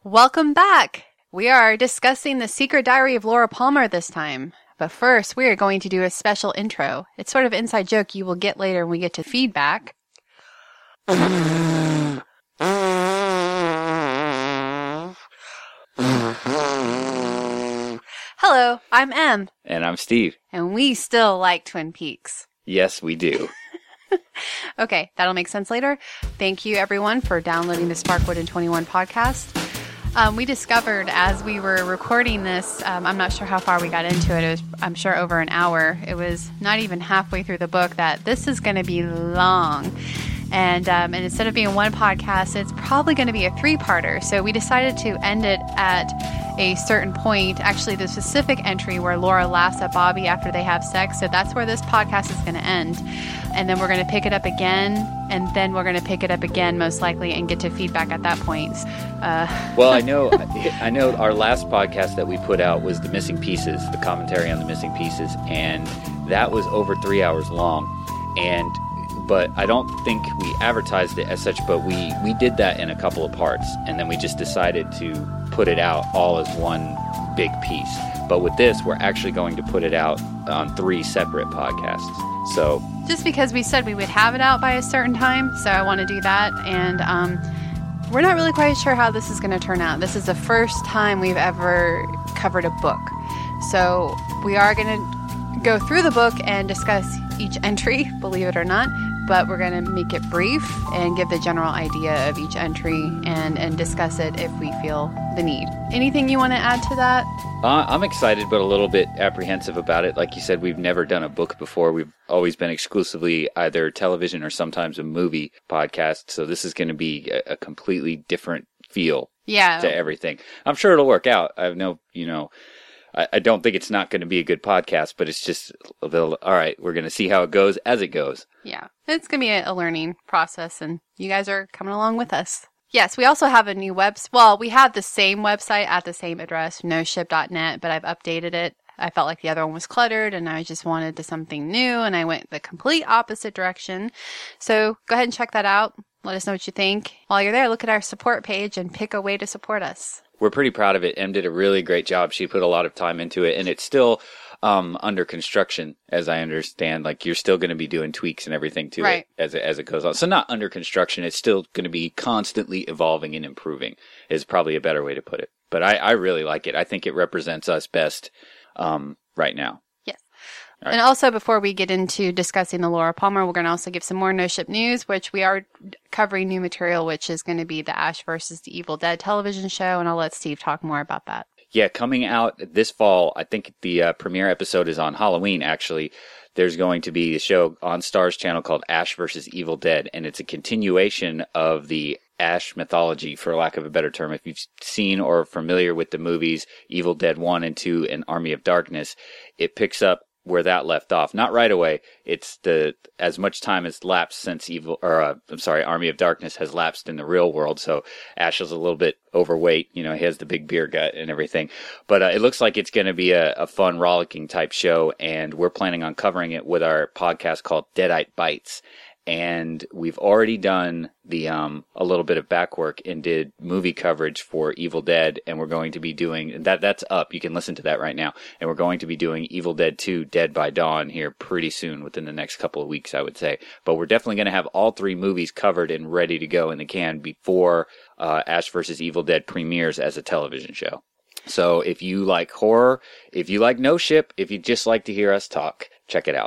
Welcome back! We are discussing The Secret Diary of Laura Palmer this time. But first, we are going to do a special intro. It's sort of an inside joke you will get later when we get to feedback. Hello, I'm Em. And I'm Steve. And we still like Twin Peaks. Yes, we do. Okay, that'll make sense later. Thank you, everyone, for downloading the Sparkwood and 21 podcast. We discovered as we were recording this, I'm not sure how far we got into it. It was, I'm sure, over an hour. It was not even halfway through the book that this is going to be long. And instead of being one podcast, it's probably going to be a three-parter. So we decided to end it at a certain point, actually the specific entry where Laura laughs at Bobby after they have sex. So that's where this podcast is going to end. And then we're going to pick it up again, and then we're going to pick it up again, most likely, and get to feedback at that point. Well, I know our last podcast that we put out was The Missing Pieces, the commentary on The Missing Pieces, and that was over 3 hours long. But I don't think we advertised it as such, but we did that in a couple of parts, and then we just decided to put it out all as one big piece. But with this, we're actually going to put it out on 3 separate podcasts. So just because we said we would have it out by a certain time, so I want to do that, and we're not really quite sure how this is going to turn out. This is the first time we've ever covered a book, so we are going to go through the book and discuss each entry, believe it or not, but we're going to make it brief and give the general idea of each entry and discuss it if we feel the need. Anything you want to add to that? I'm excited, but a little bit apprehensive about it. Like you said, we've never done a book before. We've always been exclusively either television or sometimes a movie podcast. So this is going to be a completely different feel to everything. I'm sure it'll work out. I know, I don't think it's not going to be a good podcast, but it's just all right, we're going to see how it goes as it goes. Yeah, it's going to be a learning process, and you guys are coming along with us. Yes, we also have a new we have the same website at the same address, noship.net, but I've updated it. I felt like the other one was cluttered, and I just wanted something new, and I went the complete opposite direction. So go ahead and check that out. Let us know what you think. While you're there, look at our support page and pick a way to support us. We're pretty proud of it. Em did a really great job. She put a lot of time into it, and it's still under construction, as I understand. Like, you're still going to be doing tweaks and everything to it as it goes on. So not under construction. It's still going to be constantly evolving and improving is probably a better way to put it. But I really like it. I think it represents us best right now. Right. And also, before we get into discussing the Laura Palmer, we're going to also give some more No Ship news, which we are covering new material, which is going to be the Ash versus the Evil Dead television show, and I'll let Steve talk more about that. Yeah, coming out this fall, I think the premiere episode is on Halloween, actually. There's going to be a show on Starz channel called Ash versus Evil Dead, and it's a continuation of the Ash mythology, for lack of a better term. If you've seen or are familiar with the movies Evil Dead 1 and 2 and Army of Darkness, it picks up where that left off. Not right away. It's as much time has lapsed since Army of Darkness has lapsed in the real world. So Ash is a little bit overweight. He has the big beer gut and everything. But it looks like it's going to be a fun, rollicking type show, and we're planning on covering it with our podcast called Deadite Bites. And we've already done a little bit of back work and did movie coverage for Evil Dead, and we're going to be doing that's up. You can listen to that right now. And we're going to be doing Evil Dead 2 Dead by Dawn here pretty soon, within the next couple of weeks, I would say. But we're definitely going to have all 3 movies covered and ready to go in the can before Ash vs. Evil Dead premieres as a television show. So if you like horror, if you like No Ship, if you just like to hear us talk, check it out.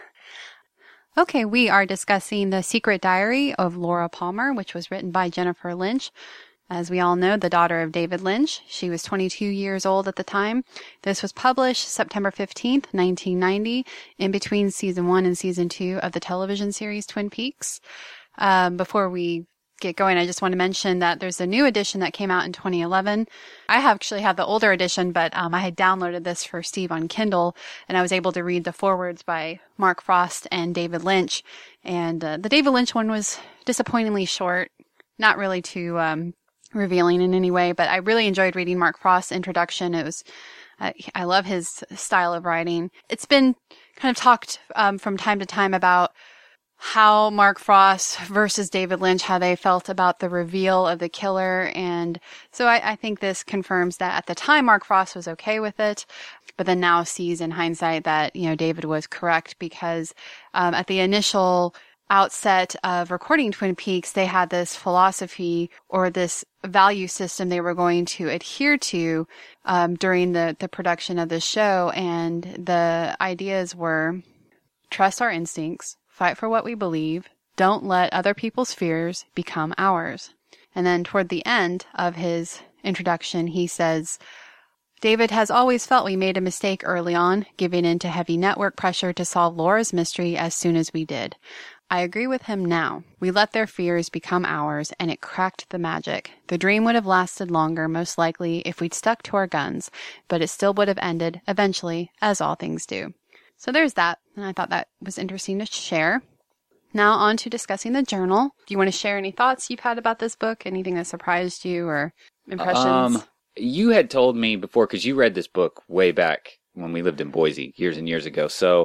Okay, we are discussing The Secret Diary of Laura Palmer, which was written by Jennifer Lynch. As we all know, the daughter of David Lynch. She was 22 years old at the time. This was published September 15th, 1990, in between season 1 and season 2 of the television series Twin Peaks. Before we get going, I just want to mention that there's a new edition that came out in 2011. I actually have the older edition, but I had downloaded this for Steve on Kindle, and I was able to read the forewords by Mark Frost and David Lynch. And the David Lynch one was disappointingly short, not really too revealing in any way, but I really enjoyed reading Mark Frost's introduction. It was I love his style of writing. It's been kind of talked from time to time about how Mark Frost versus David Lynch, how they felt about the reveal of the killer. And so I think this confirms that at the time, Mark Frost was okay with it, but then now sees in hindsight that, David was correct because at the initial outset of recording Twin Peaks, they had this philosophy or this value system they were going to adhere to during the production of the show. And the ideas were trust our instincts, fight for what we believe, don't let other people's fears become ours. And then toward the end of his introduction, he says, David has always felt we made a mistake early on, giving in to heavy network pressure to solve Laura's mystery as soon as we did. I agree with him now. We let their fears become ours, and it cracked the magic. The dream would have lasted longer, most likely, if we'd stuck to our guns, but it still would have ended, eventually, as all things do. So there's that, and I thought that was interesting to share. Now on to discussing the journal. Do you want to share any thoughts you've had about this book? Anything that surprised you or impressions? You had told me before, because you read this book way back when we lived in Boise years and years ago. So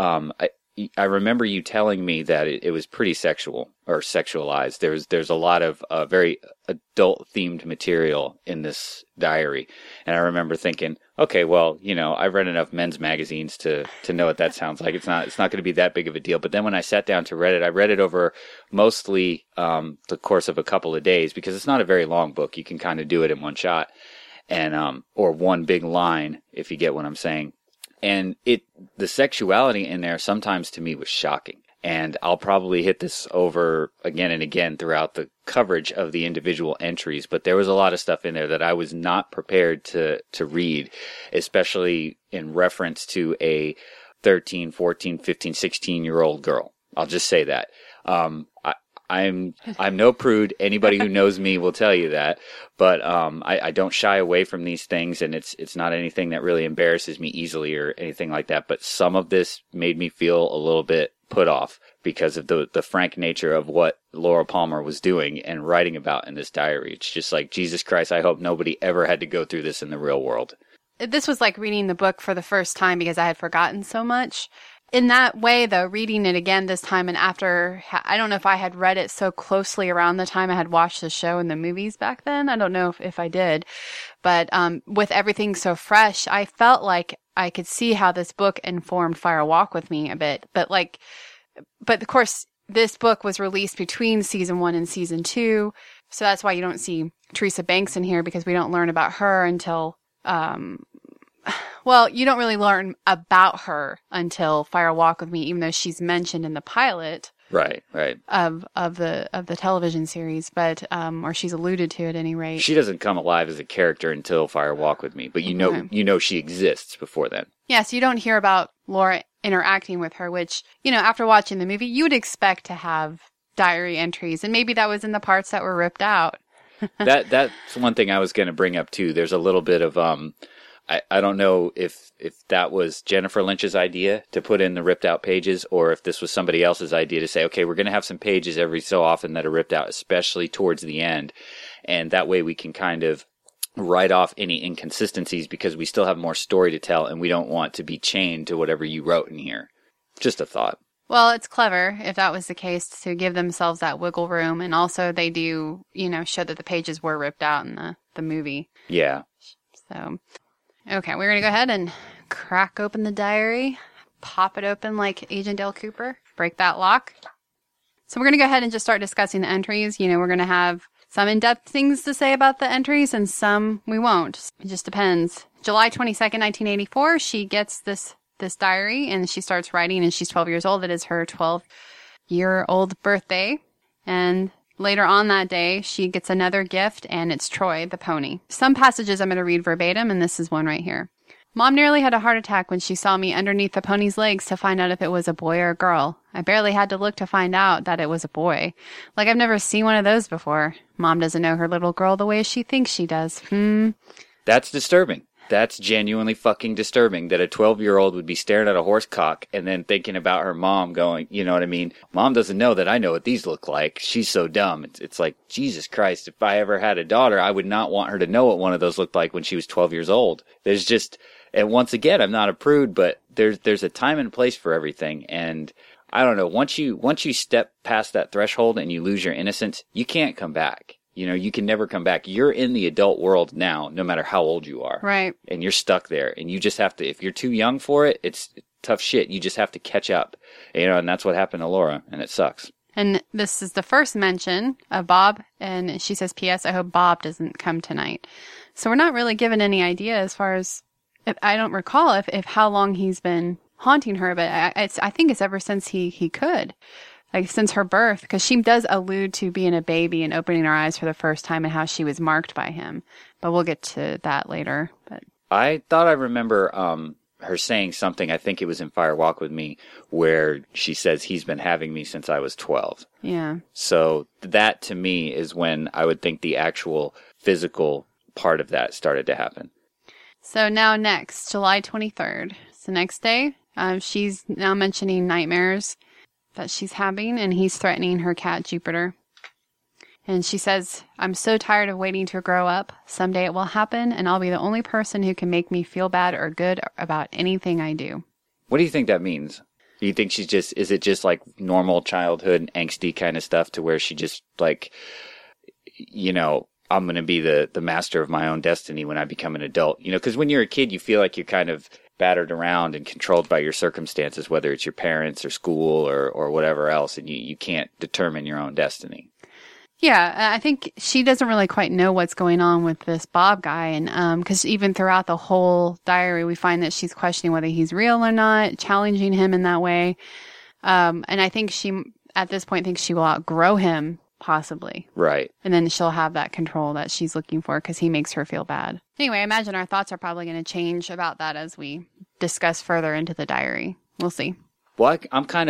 I remember you telling me that it was pretty sexual or sexualized. There's a lot of very adult-themed material in this diary. And I remember thinking, okay, well, I've read enough men's magazines to know what that sounds like. It's not going to be that big of a deal. But then when I sat down to read it, I read it over mostly the course of a couple of days because it's not a very long book. You can kind of do it in one shot and or one big line, if you get what I'm saying. And the sexuality in there sometimes to me was shocking. And I'll probably hit this over again and again throughout the coverage of the individual entries, but there was a lot of stuff in there that I was not prepared to read, especially in reference to a 13, 14, 15, 16-year-old girl. I'll just say that. I'm no prude. Anybody who knows me will tell you that. But I don't shy away from these things, and it's not anything that really embarrasses me easily or anything like that. But some of this made me feel a little bit put off because of the frank nature of what Laura Palmer was doing and writing about in this diary. It's just like, Jesus Christ, I hope nobody ever had to go through this in the real world. This was like reading the book for the first time because I had forgotten so much. In that way, though, reading it again this time and after, I don't know if I had read it so closely around the time I had watched the show and the movies back then. I don't know if I did. But with everything so fresh, I felt like I could see how this book informed Fire Walk with Me a bit. But of course, this book was released between season 1 and season 2. So that's why you don't see Teresa Banks in here, because we don't learn about her until... Well, you don't really learn about her until Fire Walk with Me, even though she's mentioned in the pilot, right, of the television series, but or she's alluded to at any rate. She doesn't come alive as a character until Fire Walk with Me, but you know she exists before then. Yeah, so you don't hear about Laura interacting with her, which after watching the movie, you would expect to have diary entries, and maybe that was in the parts that were ripped out. That's one thing I was going to bring up too. There's a little bit of I don't know if that was Jennifer Lynch's idea to put in the ripped out pages, or if this was somebody else's idea to say, okay, we're going to have some pages every so often that are ripped out, especially towards the end. And that way we can kind of write off any inconsistencies because we still have more story to tell and we don't want to be chained to whatever you wrote in here. Just a thought. Well, it's clever, if that was the case, to give themselves that wiggle room. And also they do, show that the pages were ripped out in the movie. Yeah. So... Okay, we're going to go ahead and crack open the diary, pop it open like Agent Dale Cooper, break that lock. So we're going to go ahead and just start discussing the entries. We're going to have some in-depth things to say about the entries and some we won't. It just depends. July 22nd, 1984, she gets this diary and she starts writing, and she's 12 years old. It is her 12-year-old birthday. And later on that day, she gets another gift, and it's Troy, the pony. Some passages I'm going to read verbatim, and this is one right here. Mom nearly had a heart attack when she saw me underneath the pony's legs to find out if it was a boy or a girl. I barely had to look to find out that it was a boy. Like I've never seen one of those before. Mom doesn't know her little girl the way she thinks she does. That's disturbing. That's genuinely fucking disturbing that a 12-year-old would be staring at a horse cock and then thinking about her mom going, you know what I mean? Mom doesn't know that I know what these look like. She's so dumb. It's like, Jesus Christ, if I ever had a daughter, I would not want her to know what one of those looked like when she was 12 years old. There's just, and once again, I'm not a prude, but there's a time and place for everything. And I don't know. Once you step past that threshold and you lose your innocence, you can't come back. You can never come back. You're in the adult world now, no matter how old you are. Right. And you're stuck there. And you just have to, if you're too young for it, it's tough shit. You just have to catch up. And that's what happened to Laura, and it sucks. And this is the first mention of Bob. And she says, P.S. I hope Bob doesn't come tonight. So we're not really given any idea as far as, I don't recall if how long he's been haunting her, but I think it's ever since he could. Like since her birth, because she does allude to being a baby and opening her eyes for the first time and how she was marked by him. But we'll get to that later. But I thought I remember her saying something, I think it was in Fire Walk with Me, where she says he's been having me since I was 12. Yeah. So that to me is when I would think the actual physical part of that started to happen. So now next, July 23rd. It's the next day. She's now mentioning nightmares that she's having, and he's threatening her cat, Jupiter. And she says, I'm so tired of waiting to grow up. Someday it will happen, and I'll be the only person who can make me feel bad or good about anything I do. What do you think that means? Do you think is it just like normal childhood angsty kind of stuff to where she just like, I'm going to be the master of my own destiny when I become an adult? Because when you're a kid, you feel like you're kind of battered around and controlled by your circumstances, whether it's your parents or school or whatever else, and you can't determine your own destiny. Yeah, I think she doesn't really quite know what's going on with this Bob guy. And because even throughout the whole diary, we find that she's questioning whether he's real or not, challenging him in that way. And I think she, at this point, thinks she will outgrow him, possibly. Right. And then she'll have that control that she's looking for because he makes her feel bad. Anyway, I imagine our thoughts are probably going to change about that as we discuss further into the diary. We'll see. Well, I'm kind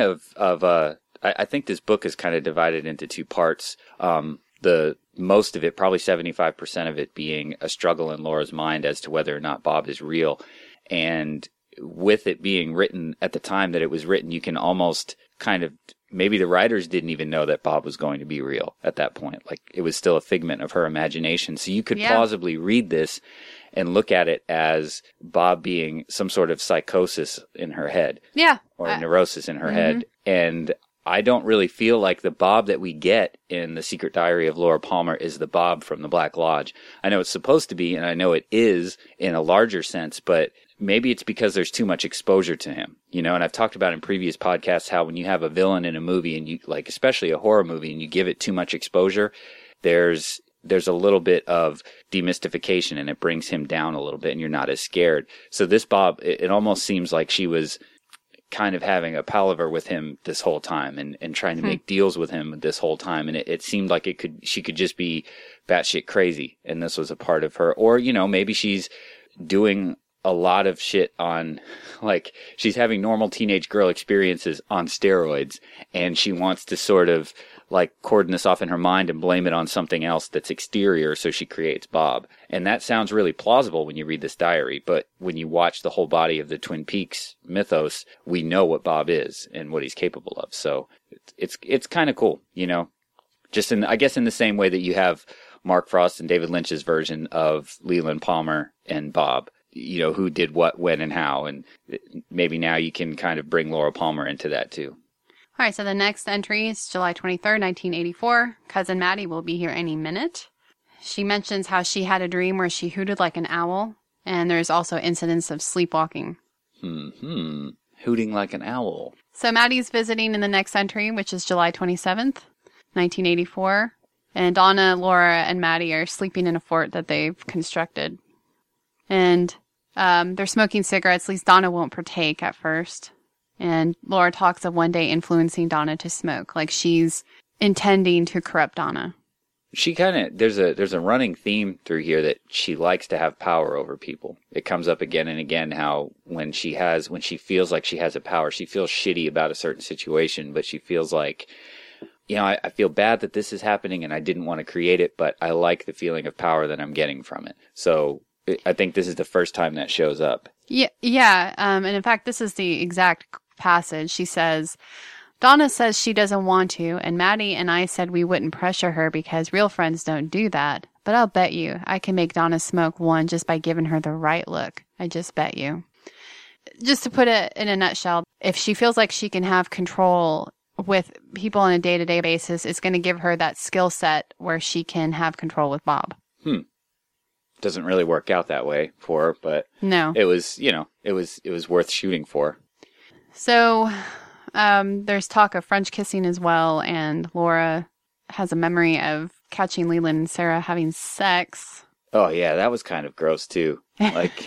I think this book is kind of divided into two parts. The most of it, probably 75% of it, being a struggle in Laura's mind as to whether or not Bob is real. And with it being written at the time that it was written, you can almost kind of, maybe the writers didn't even know that Bob was going to be real at that point. Like, it was still a figment of her imagination. So you could plausibly read this and look at it as Bob being some sort of psychosis in her head. Yeah. Or neurosis in her head. And I don't really feel like the Bob that we get in The Secret Diary of Laura Palmer is the Bob from the Black Lodge. I know it's supposed to be, and I know it is in a larger sense, but maybe it's because there's too much exposure to him, and I've talked about in previous podcasts how when you have a villain in a movie and you, like, especially a horror movie, and you give it too much exposure, there's a little bit of demystification and it brings him down a little bit and you're not as scared. So this Bob, it almost seems like she was kind of having a palaver with him this whole time and trying to make deals with him this whole time. And it seemed like she could just be batshit crazy. And this was a part of her. Or, maybe she's doing a lot of shit on, like, she's having normal teenage girl experiences on steroids. And she wants to sort of, like, cordon this off in her mind and blame it on something else that's exterior, so she creates Bob. And that sounds really plausible when you read this diary, but when you watch the whole body of the Twin Peaks mythos, we know what Bob is and what he's capable of. So it's kind of cool, just I guess in the same way that you have Mark Frost and David Lynch's version of Leland Palmer and Bob, who did what, when, and how. And maybe now you can kind of bring Laura Palmer into that too. All right, so the next entry is July 23rd, 1984. Cousin Maddie will be here any minute. She mentions how she had a dream where she hooted like an owl, and there's also incidents of sleepwalking. Hooting like an owl. So Maddie's visiting in the next entry, which is July 27th, 1984. And Donna, Laura, and Maddie are sleeping in a fort that they've constructed. And they're smoking cigarettes. At least Donna won't partake at first. And Laura talks of one day influencing Donna to smoke, like she's intending to corrupt Donna. She kind of, there's a running theme through here that she likes to have power over people. It comes up again and again how when she feels like she has a power, she feels shitty about a certain situation, but she feels like, I feel bad that this is happening and I didn't want to create it, but I like the feeling of power that I'm getting from it. So I think this is the first time that shows up. Yeah. And in fact, this is the exact passage. She says, Donna says she doesn't want to, and Maddie and I said we wouldn't pressure her because real friends don't do that. But I'll bet you I can make Donna smoke one just by giving her the right look. I just bet you. just to put it in a nutshell, if she feels like she can have control with people on a day-to-day basis, it's going to give her that skill set where she can have control with Bob. Doesn't really work out that way for her, but no, it was, it was worth shooting for. So there's talk of French kissing as well, and Laura has a memory of catching Leland and Sarah having sex. Oh yeah, that was kind of gross too. Like,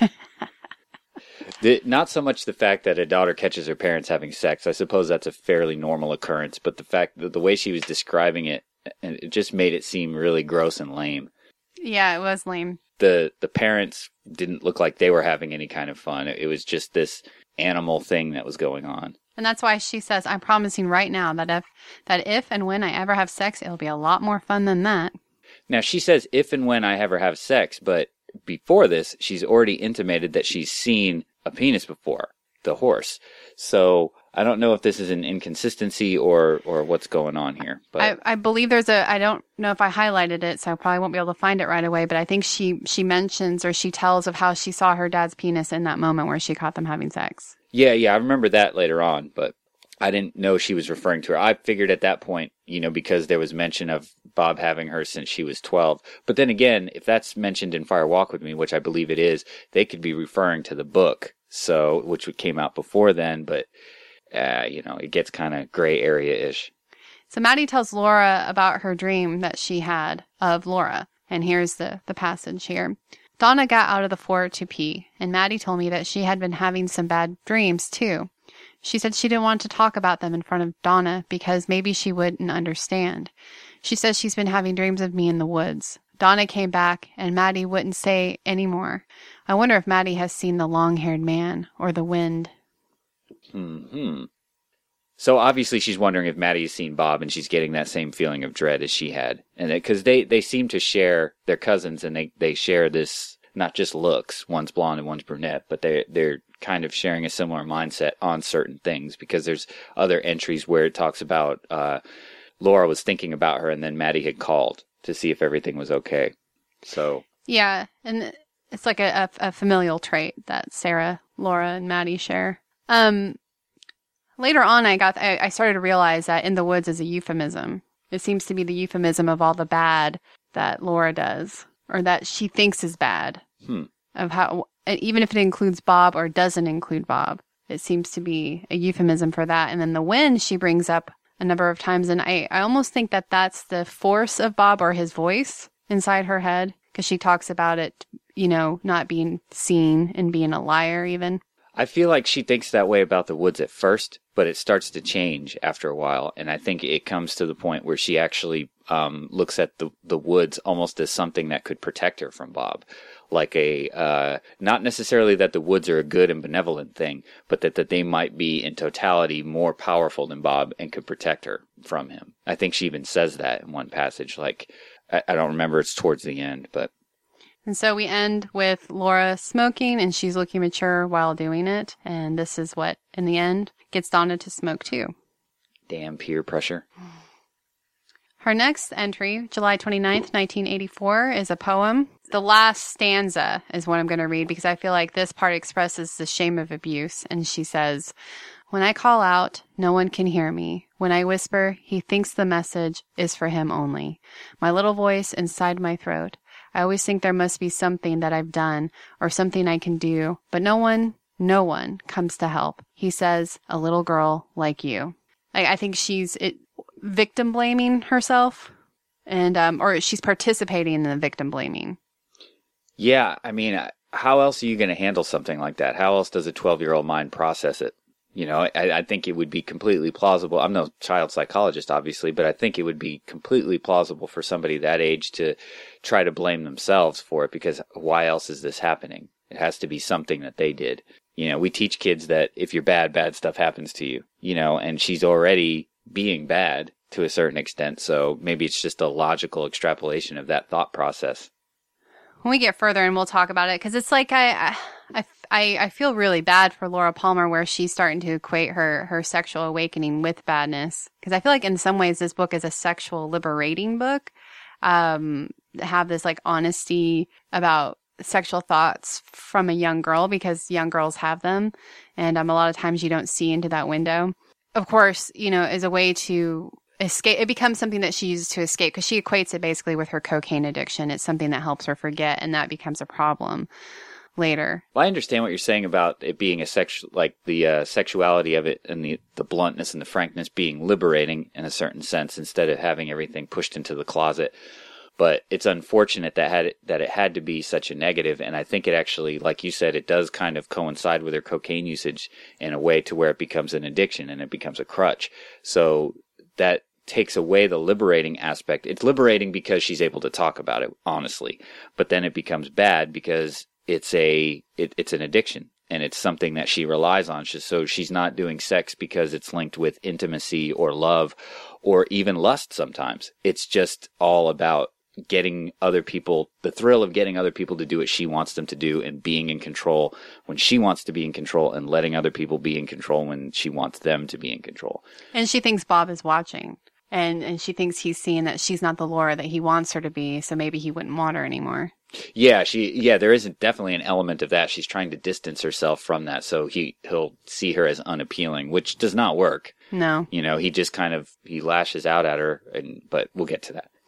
not so much the fact that a daughter catches her parents having sex. I suppose that's a fairly normal occurrence, but the fact that the way she was describing it, it just made it seem really gross and lame. Yeah, it was lame. The parents didn't look like they were having any kind of fun. It was just this animal thing that was going on. And that's why she says, I'm promising right now that if and when I ever have sex, it'll be a lot more fun than that. Now, she says if and when I ever have sex, but before this, she's already intimated that she's seen a penis before, the horse. So I don't know if this is an inconsistency or what's going on here. But I believe I don't know if I highlighted it, so I probably won't be able to find it right away, but I think she mentions or she tells of how she saw her dad's penis in that moment where she caught them having sex. Yeah, I remember that later on, but I didn't know she was referring to her. I figured at that point, because there was mention of Bob having her since she was 12. But then again, if that's mentioned in Fire Walk With Me, which I believe it is, they could be referring to the book, which came out before then, but it gets kind of gray area-ish. So Maddie tells Laura about her dream that she had of Laura. And here's the passage here. Donna got out of the fort to pee, and Maddie told me that she had been having some bad dreams, too. She said she didn't want to talk about them in front of Donna because maybe she wouldn't understand. She says she's been having dreams of me in the woods. Donna came back, and Maddie wouldn't say any more. I wonder if Maddie has seen the long-haired man or the wind. So obviously she's wondering if Maddie has seen Bob, and she's getting that same feeling of dread as she had. And because they seem to share, they're cousins, and they share this, not just looks, one's blonde and one's brunette, but they're kind of sharing a similar mindset on certain things, because there's other entries where it talks about Laura was thinking about her, and then Maddie had called to see if everything was okay. So yeah, and it's like a familial trait that Sarah, Laura, and Maddie share. Later on, I started to realize that in the woods is a euphemism. It seems to be the euphemism of all the bad that Laura does, or that she thinks is bad. Of how, even if it includes Bob or doesn't include Bob, it seems to be a euphemism for that. And then the wind she brings up a number of times, and I almost think that that's the force of Bob or his voice inside her head, because she talks about it, not being seen and being a liar even. I feel like she thinks that way about the woods at first, but it starts to change after a while. And I think it comes to the point where she actually looks at the woods almost as something that could protect her from Bob. Like not necessarily that the woods are a good and benevolent thing, but that they might be in totality more powerful than Bob and could protect her from him. I think she even says that in one passage. Like, I don't remember, it's towards the end, but... And so we end with Laura smoking, and she's looking mature while doing it. And this is what, in the end, gets Donna to smoke too. Damn peer pressure. Her next entry, July 29th, 1984, is a poem. The last stanza is what I'm going to read because I feel like this part expresses the shame of abuse. And she says, "When I call out, no one can hear me. When I whisper, he thinks the message is for him only. My little voice inside my throat. I always think there must be something that I've done or something I can do, but no one comes to help. He says, a little girl like you." I think she's victim blaming herself, and or she's participating in the victim blaming. Yeah, I mean, how else are you going to handle something like that? How else does a 12-year-old mind process it? I think it would be completely plausible. I'm no child psychologist, obviously, but I think it would be completely plausible for somebody that age to try to blame themselves for it, because why else is this happening? It has to be something that they did. We teach kids that if you're bad, bad stuff happens to you, and she's already being bad to a certain extent, so maybe it's just a logical extrapolation of that thought process. When we get further, and we'll talk about it, because it's like I feel really bad for Laura Palmer, where she's starting to equate her sexual awakening with badness. Because I feel like in some ways this book is a sexual liberating book. Have this like honesty about sexual thoughts from a young girl because young girls have them. And a lot of times you don't see into that window. Of course, as a way to escape, it becomes something that she uses to escape because she equates it basically with her cocaine addiction. It's something that helps her forget, and that becomes a problem later. Well, I understand what you're saying about it being the sexuality of it and the bluntness and the frankness being liberating in a certain sense instead of having everything pushed into the closet. But it's unfortunate that it had to be such a negative, and I think it actually, like you said, it does kind of coincide with her cocaine usage in a way to where it becomes an addiction and it becomes a crutch. So that takes away the liberating aspect. It's liberating because she's able to talk about it honestly, but then it becomes bad because it's an addiction. And it's something that she relies on. So she's not doing sex because it's linked with intimacy or love or even lust sometimes. It's just all about getting other people, the thrill of getting other people to do what she wants them to do and being in control when she wants to be in control and letting other people be in control when she wants them to be in control. And she thinks Bob is watching. And she thinks he's seeing that she's not the Laura that he wants her to be, so maybe he wouldn't want her anymore. Yeah, there is definitely an element of that. She's trying to distance herself from that, so he'll see her as unappealing, which does not work. No. He just he lashes out at her, but we'll get to that.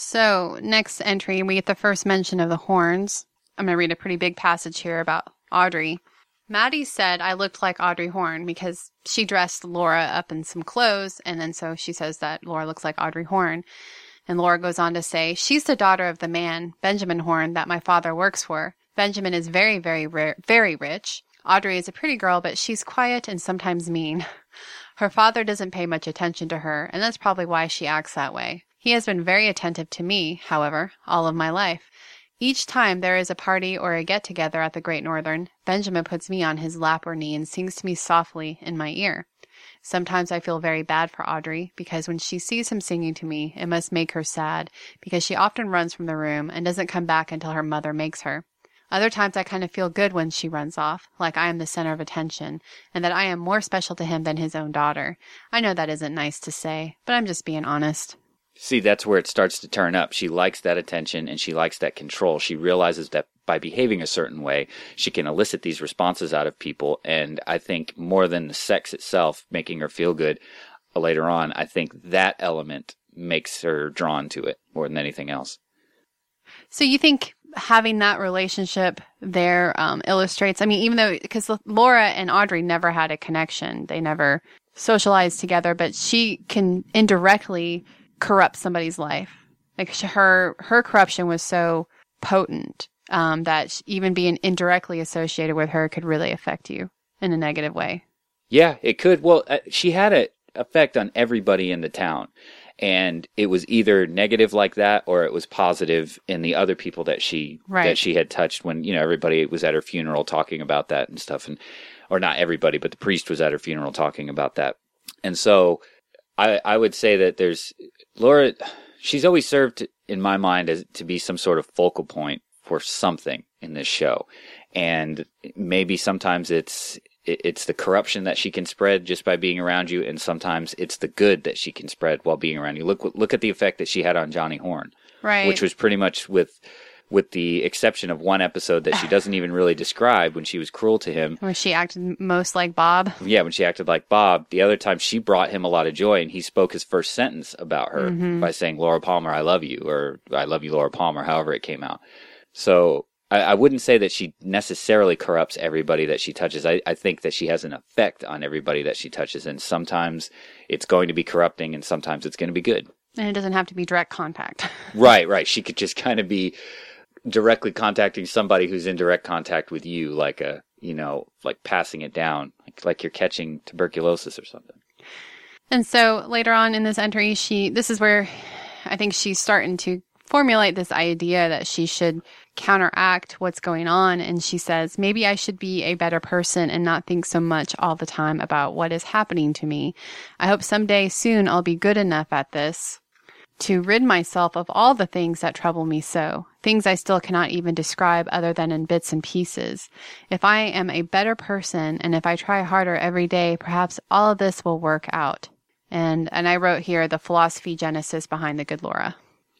So, next entry, we get the first mention of the horns. I'm going to read a pretty big passage here about Audrey. Maddie said I looked like Audrey Horne because she dressed Laura up in some clothes, and then so she says that Laura looks like Audrey Horne. And Laura goes on to say, she's the daughter of the man, Benjamin Horne, that my father works for. Benjamin is very, very, very rich. Audrey is a pretty girl, but she's quiet and sometimes mean. Her father doesn't pay much attention to her, and that's probably why she acts that way. He has been very attentive to me, however, all of my life. Each time there is a party or a get-together at the Great Northern, Benjamin puts me on his lap or knee and sings to me softly in my ear. Sometimes I feel very bad for Audrey, because when she sees him singing to me, it must make her sad, because she often runs from the room and doesn't come back until her mother makes her. Other times I kind of feel good when she runs off, like I am the center of attention, and that I am more special to him than his own daughter. I know that isn't nice to say, but I'm just being honest. See, that's where it starts to turn up. She likes that attention and she likes that control. She realizes that by behaving a certain way, she can elicit these responses out of people. And I think more than the sex itself making her feel good later on, I think that element makes her drawn to it more than anything else. So you think having that relationship there illustrates, even though, because Laura and Audrey never had a connection, they never socialized together, but she can indirectly corrupt somebody's life. Like her corruption was so potent that even being indirectly associated with her could really affect you in a negative way. Yeah, it could. Well, she had an effect on everybody in the town. And it was either negative like that or it was positive in the other people that she had touched when, everybody was at her funeral talking about that and stuff. Or not everybody, but the priest was at her funeral talking about that. And so I would say that Laura, she's always served in my mind as to be some sort of focal point for something in this show. And maybe sometimes it's the corruption that she can spread just by being around you, and sometimes it's the good that she can spread while being around you. Look at the effect that she had on Johnny Horne, right? Which was pretty much with the exception of one episode that she doesn't even really describe when she was cruel to him. Where she acted most like Bob. Yeah, when she acted like Bob. The other time she brought him a lot of joy, and he spoke his first sentence about her by saying, "Laura Palmer, I love you," or "I love you, Laura Palmer," however it came out. So I wouldn't say that she necessarily corrupts everybody that she touches. I think that she has an effect on everybody that she touches, and sometimes it's going to be corrupting, and sometimes it's going to be good. And it doesn't have to be direct contact. Right. She could just kind of be directly contacting somebody who's in direct contact with you, like like passing it down, like you're catching tuberculosis or something. And so later on in this entry, this is where I think she's starting to formulate this idea that she should counteract what's going on. And she says, maybe I should be a better person and not think so much all the time about what is happening to me. I hope someday soon I'll be good enough at this to rid myself of all the things that trouble me so, things I still cannot even describe other than in bits and pieces. If I am a better person and if I try harder every day, perhaps all of this will work out. And I wrote here the philosophy genesis behind the good Laura.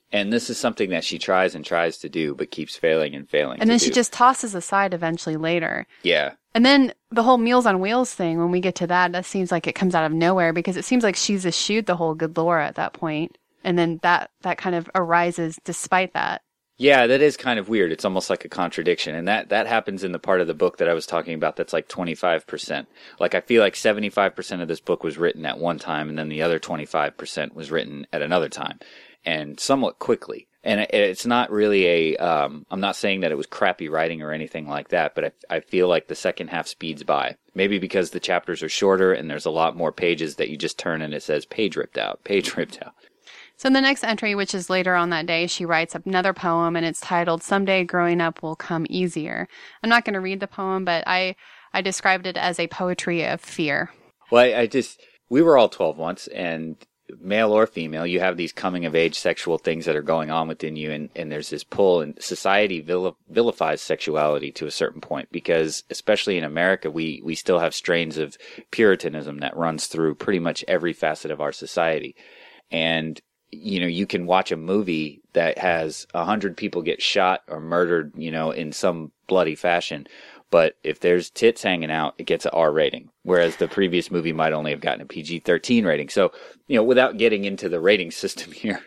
And this is something that she tries and tries to do, but keeps failing and failing. And then she just tosses aside eventually later. Yeah. And then the whole Meals on Wheels thing, when we get to that seems like it comes out of nowhere because it seems like she's eschewed the whole good Laura at that point. And then that kind of arises despite that. Yeah, that is kind of weird. It's almost like a contradiction. And that happens in the part of the book that I was talking about that's like 25%. Like, I feel like 75% of this book was written at one time, and then the other 25% was written at another time, and somewhat quickly. And it's not really I'm not saying that it was crappy writing or anything like that, but I feel like the second half speeds by. Maybe because the chapters are shorter and there's a lot more pages that you just turn and it says page ripped out, page ripped out. So in the next entry, which is later on that day, she writes another poem, and it's titled Someday Growing Up Will Come Easier. I'm not going to read the poem, but I described it as a poetry of fear. Well, we were all 12 once, and male or female, you have these coming-of-age sexual things that are going on within you, and there's this pull, and society vilifies sexuality to a certain point, because especially in America, we still have strains of Puritanism that runs through pretty much every facet of our society. And you can watch a movie that has 100 people get shot or murdered, in some bloody fashion. But if there's tits hanging out, it gets an R rating, whereas the previous movie might only have gotten a PG-13 rating. So, without getting into the rating system here,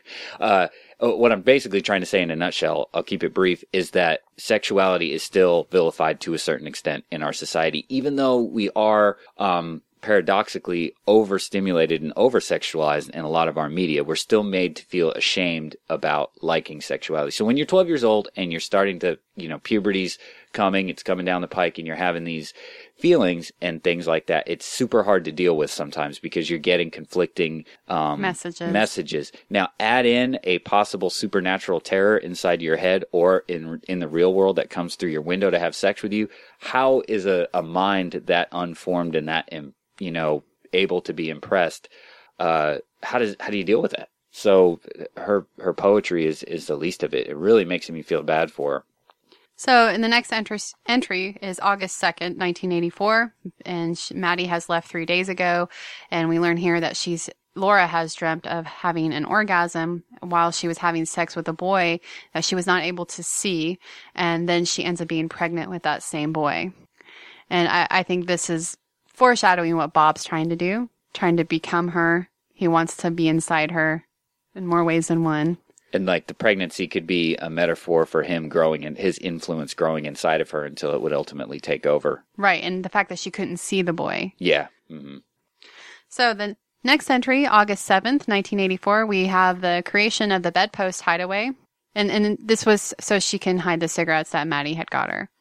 what I'm basically trying to say in a nutshell, I'll keep it brief, is that sexuality is still vilified to a certain extent in our society, even though we are, paradoxically overstimulated and oversexualized in a lot of our media. We're still made to feel ashamed about liking sexuality. So when you're 12 years old and you're starting to, puberty's coming, it's coming down the pike, and you're having these feelings and things like that, it's super hard to deal with sometimes because you're getting conflicting messages. Now, add in a possible supernatural terror inside your head or in the real world that comes through your window to have sex with you. How is a mind that unformed and that able to be impressed? How do you deal with that? So her poetry is the least of it. It really makes me feel bad for her. So in the next entry is August 2nd, 1984, and Maddie has left 3 days ago, and we learn here that Laura has dreamt of having an orgasm while she was having sex with a boy that she was not able to see, and then she ends up being pregnant with that same boy. And I think this is foreshadowing what Bob's trying to do, trying to become her. He wants to be inside her in more ways than one. And like the pregnancy could be a metaphor for him growing and his influence growing inside of her until it would ultimately take over. Right, and the fact that she couldn't see the boy. Yeah. Mm-hmm. So the next entry, August 7th, 1984, we have the creation of the bedpost hideaway. And this was so she can hide the cigarettes that Maddie had got her.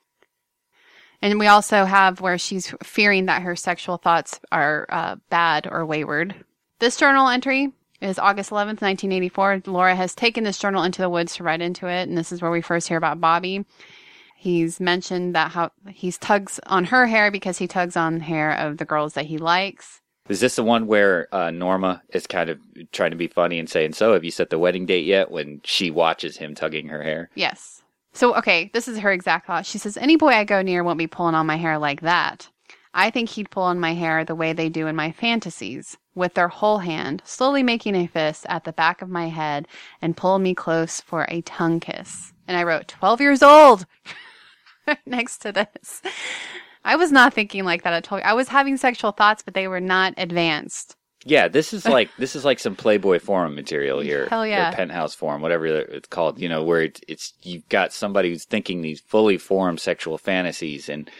And we also have where she's fearing that her sexual thoughts are bad or wayward. This journal entry is August 11th, 1984. Laura has taken this journal into the woods to write into it, and this is where we first hear about Bobby. He's mentioned that how he tugs on her hair because he tugs on hair of the girls that he likes. Is this the one where Norma is kind of trying to be funny and saying, "So, have you set the wedding date yet?" when she watches him tugging her hair? Yes. So, okay, this is her exact thought. She says, "Any boy I go near won't be pulling on my hair like that. I think he'd pull on my hair the way they do in my fantasies, with their whole hand, slowly making a fist at the back of my head and pull me close for a tongue kiss." And I wrote, 12 years old next to this. I was not thinking like that at 12. I was having sexual thoughts, but they were not advanced. Yeah, this is like some Playboy forum material here. Hell yeah. Or Penthouse forum, whatever it's called, where it's you've got somebody who's thinking these fully formed sexual fantasies. And,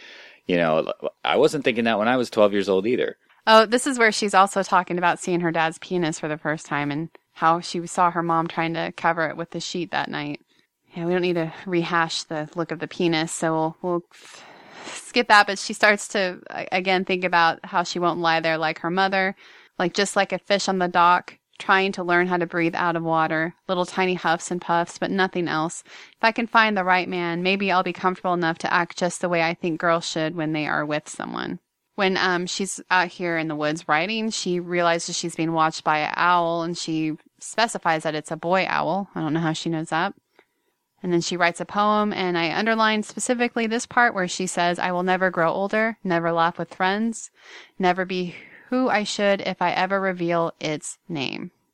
I wasn't thinking that when I was 12 years old either. Oh, this is where she's also talking about seeing her dad's penis for the first time and how she saw her mom trying to cover it with the sheet that night. Yeah, we don't need to rehash the look of the penis, so we'll skip that. But she starts to, again, think about how she won't lie there like her mother, just like a fish on the dock, trying to learn how to breathe out of water, little tiny huffs and puffs, but nothing else. If I can find the right man, maybe I'll be comfortable enough to act just the way I think girls should when they are with someone. When she's out here in the woods writing, she realizes she's being watched by an owl, and she specifies that it's a boy owl. I don't know how she knows that. And then she writes a poem, and I underlined specifically this part where she says, "I will never grow older, never laugh with friends, never be who I should if I ever reveal its name."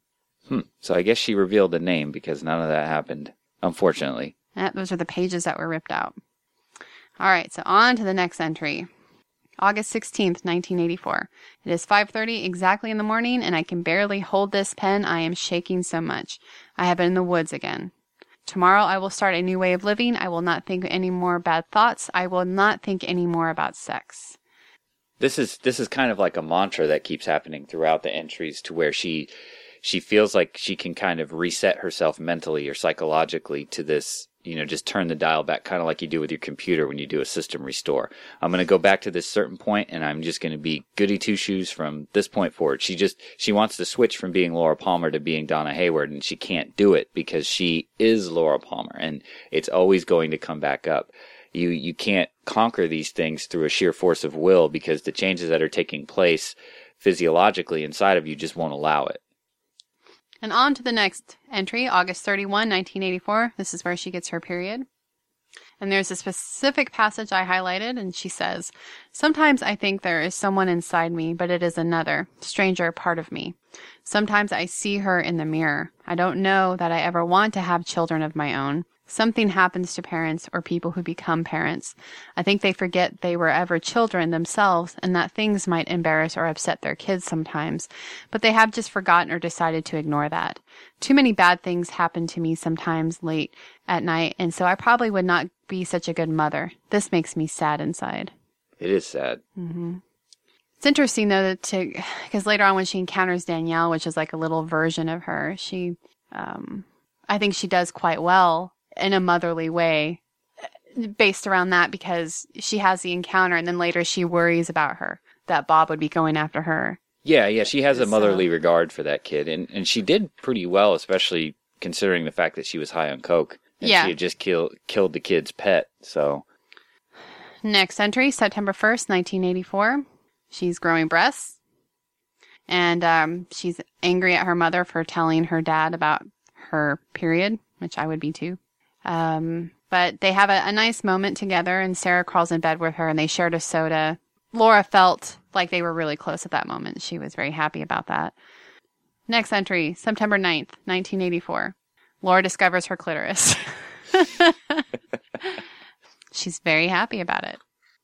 So I guess she revealed the name because none of that happened, unfortunately. Those are the pages that were ripped out. All right, so on to the next entry. August 16th, 1984. It is 5:30 exactly in the morning, and I can barely hold this pen. I am shaking so much. I have been in the woods again. Tomorrow I will start a new way of living. I will not think any more bad thoughts. I will not think any more about sex. This is kind of like a mantra that keeps happening throughout the entries, to where she feels like she can kind of reset herself mentally or psychologically to this, just turn the dial back, kind of like you do with your computer when you do a system restore. I'm going to go back to this certain point, and I'm just going to be goody two-shoes from this point forward. She wants to switch from being Laura Palmer to being Donna Hayward, and she can't do it because she is Laura Palmer, and it's always going to come back up. You can't conquer these things through a sheer force of will, because the changes that are taking place physiologically inside of you just won't allow it. And on to the next entry, August 31, 1984. This is where she gets her period. And there's a specific passage I highlighted, and she says, "Sometimes I think there is someone inside me, but it is another, stranger part of me. Sometimes I see her in the mirror. I don't know that I ever want to have children of my own. Something happens to parents or people who become parents. I think they forget they were ever children themselves, and that things might embarrass or upset their kids sometimes, but they have just forgotten or decided to ignore that. Too many bad things happen to me sometimes late at night, and so I probably would not be such a good mother. This makes me sad inside." It is sad. Mm-hmm. It's interesting, though, because later on when she encounters Danielle, which is like a little version of her, I think she does quite well in a motherly way based around that, because she has the encounter and then later she worries about her, that Bob would be going after her. Yeah, she has a motherly regard for that kid, and she did pretty well, especially considering the fact that she was high on coke, and she had just killed the kid's pet, so. Next entry, September 1st, 1984. She's growing breasts, and she's angry at her mother for telling her dad about her period, which I would be too. But they have a nice moment together, and Sarah crawls in bed with her, and they shared a soda. Laura felt like they were really close at that moment. She was very happy about that. Next entry, September 9th, 1984. Laura discovers her clitoris. She's very happy about it.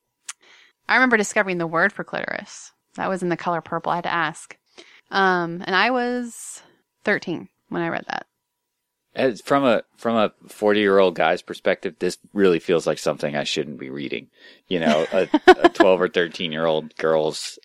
I remember discovering the word for clitoris. That was in The Color Purple. I had to ask. And I was 13 when I read that. As from a 40-year-old guy's perspective, this really feels like something I shouldn't be reading. A 12 or 13-year-old girl's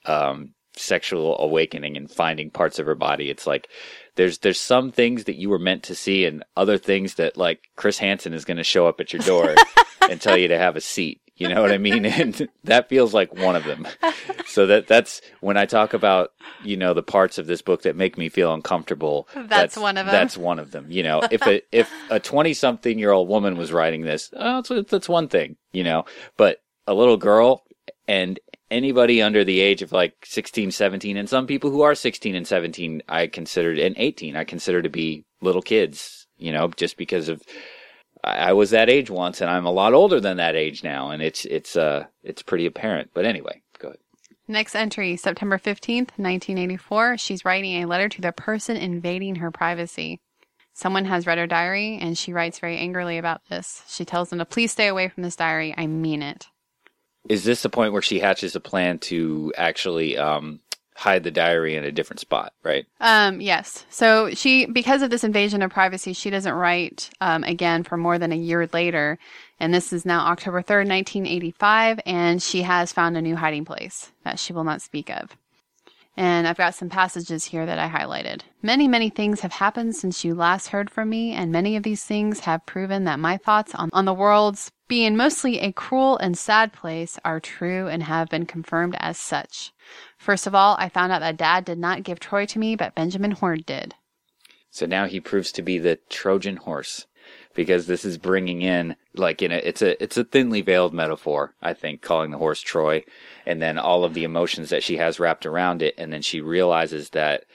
sexual awakening and finding parts of her body. It's like there's some things that you were meant to see, and other things that, like, Chris Hansen is going to show up at your door and tell you to have a seat. You know what I mean? And that feels like one of them. So that's when I talk about, the parts of this book that make me feel uncomfortable. That's one of them. That's one of them. If a 20-something-year-old woman was writing this, that's one thing, But a little girl and anybody under the age of like 16, 17, and some people who are 16 and 17, and 18, I consider to be little kids, just because of, I was that age once, and I'm a lot older than that age now, and it's pretty apparent. But anyway, go ahead. Next entry, September 15th, 1984. She's writing a letter to the person invading her privacy. Someone has read her diary, and she writes very angrily about this. She tells them to please stay away from this diary. I mean it. Is this the point where she hatches a plan to actually hide the diary in a different spot, right? Yes. So because of this invasion of privacy, she doesn't write again for more than a year later. And this is now October 3rd, 1985, and she has found a new hiding place that she will not speak of. And I've got some passages here that I highlighted. Many, many things have happened since you last heard from me, and many of these things have proven that my thoughts on the world's being mostly a cruel and sad place are true and have been confirmed as such. First of all, I found out that Dad did not give Troy to me, but Benjamin Horde did. So now he proves to be the Trojan horse, because this is bringing in, like, it's a thinly veiled metaphor, I think, calling the horse Troy, and then all of the emotions that she has wrapped around it, and then she realizes that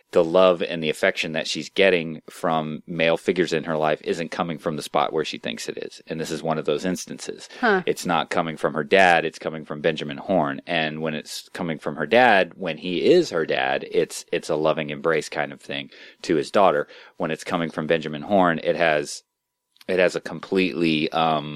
the love and the affection that she's getting from male figures in her life isn't coming from the spot where she thinks it is. And this is one of those instances. Huh. It's not coming from her dad. It's coming from Benjamin Horne. And when it's coming from her dad, when he is her dad, it's a loving embrace kind of thing to his daughter. When it's coming from Benjamin Horne, it has a completely,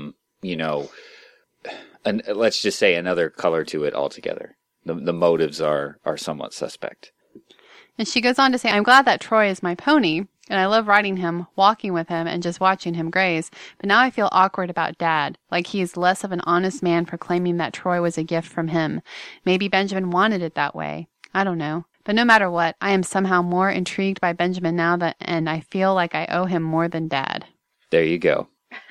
let's just say another color to it altogether. The motives are somewhat suspect. And she goes on to say, I'm glad that Troy is my pony, and I love riding him, walking with him, and just watching him graze. But now I feel awkward about Dad, like he is less of an honest man for claiming that Troy was a gift from him. Maybe Benjamin wanted it that way. I don't know. But no matter what, I am somehow more intrigued by Benjamin now, and I feel like I owe him more than Dad. There you go.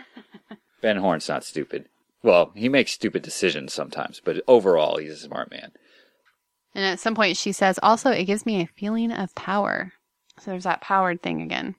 Ben Horne's not stupid. Well, he makes stupid decisions sometimes, but overall, he's a smart man. And at some point she says, also, it gives me a feeling of power. So there's that powered thing again.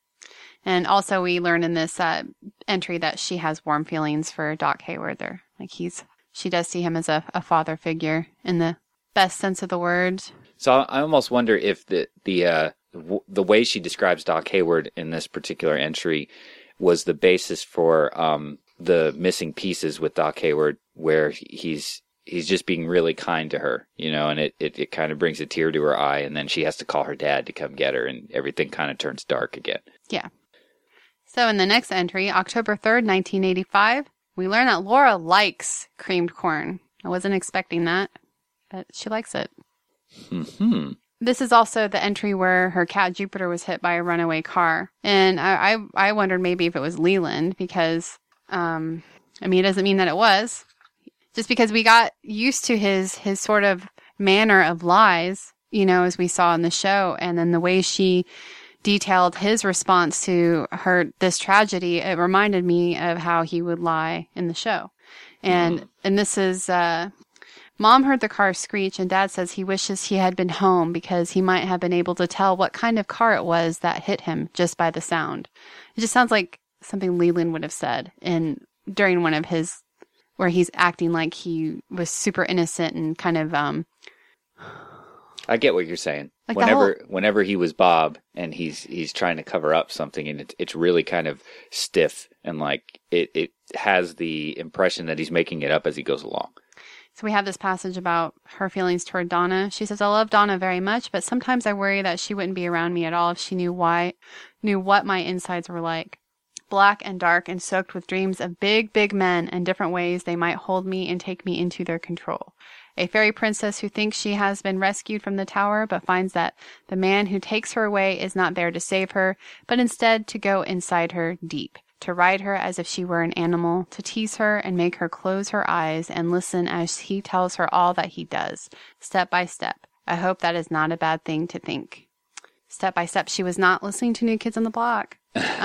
And also we learn in this entry that she has warm feelings for Doc Hayward there. Like she does see him as a father figure in the best sense of the word. So I almost wonder if the way she describes Doc Hayward in this particular entry was the basis for the missing pieces with Doc Hayward, where he's just being really kind to her, and it kind of brings a tear to her eye, and then she has to call her dad to come get her, and everything kind of turns dark again. Yeah. So in the next entry, October 3rd, 1985, we learn that Laura likes creamed corn. I wasn't expecting that, but she likes it. Mm-hmm. This is also the entry where her cat Jupiter was hit by a runaway car. And I wondered maybe if it was Leland, because, it doesn't mean that it was. Just because we got used to his sort of manner of lies, as we saw in the show, and then the way she detailed his response to this tragedy, it reminded me of how he would lie in the show. And this is, Mom heard the car screech, and Dad says he wishes he had been home because he might have been able to tell what kind of car it was that hit him just by the sound. It just sounds like something Leland would have said during one of his, where he's acting like he was super innocent and kind of, I get what you're saying. Like whenever he was Bob and he's trying to cover up something, and it's really kind of stiff, and like it has the impression that he's making it up as he goes along. So we have this passage about her feelings toward Donna. She says, I love Donna very much, but sometimes I worry that she wouldn't be around me at all if she knew what my insides were like. Black and dark and soaked with dreams of big, big men and different ways they might hold me and take me into their control. A fairy princess who thinks she has been rescued from the tower, but finds that the man who takes her away is not there to save her, but instead to go inside her deep, to ride her as if she were an animal, to tease her and make her close her eyes and listen as he tells her all that he does, step by step. I hope that is not a bad thing to think. Step by step, she was not listening to New Kids on the Block.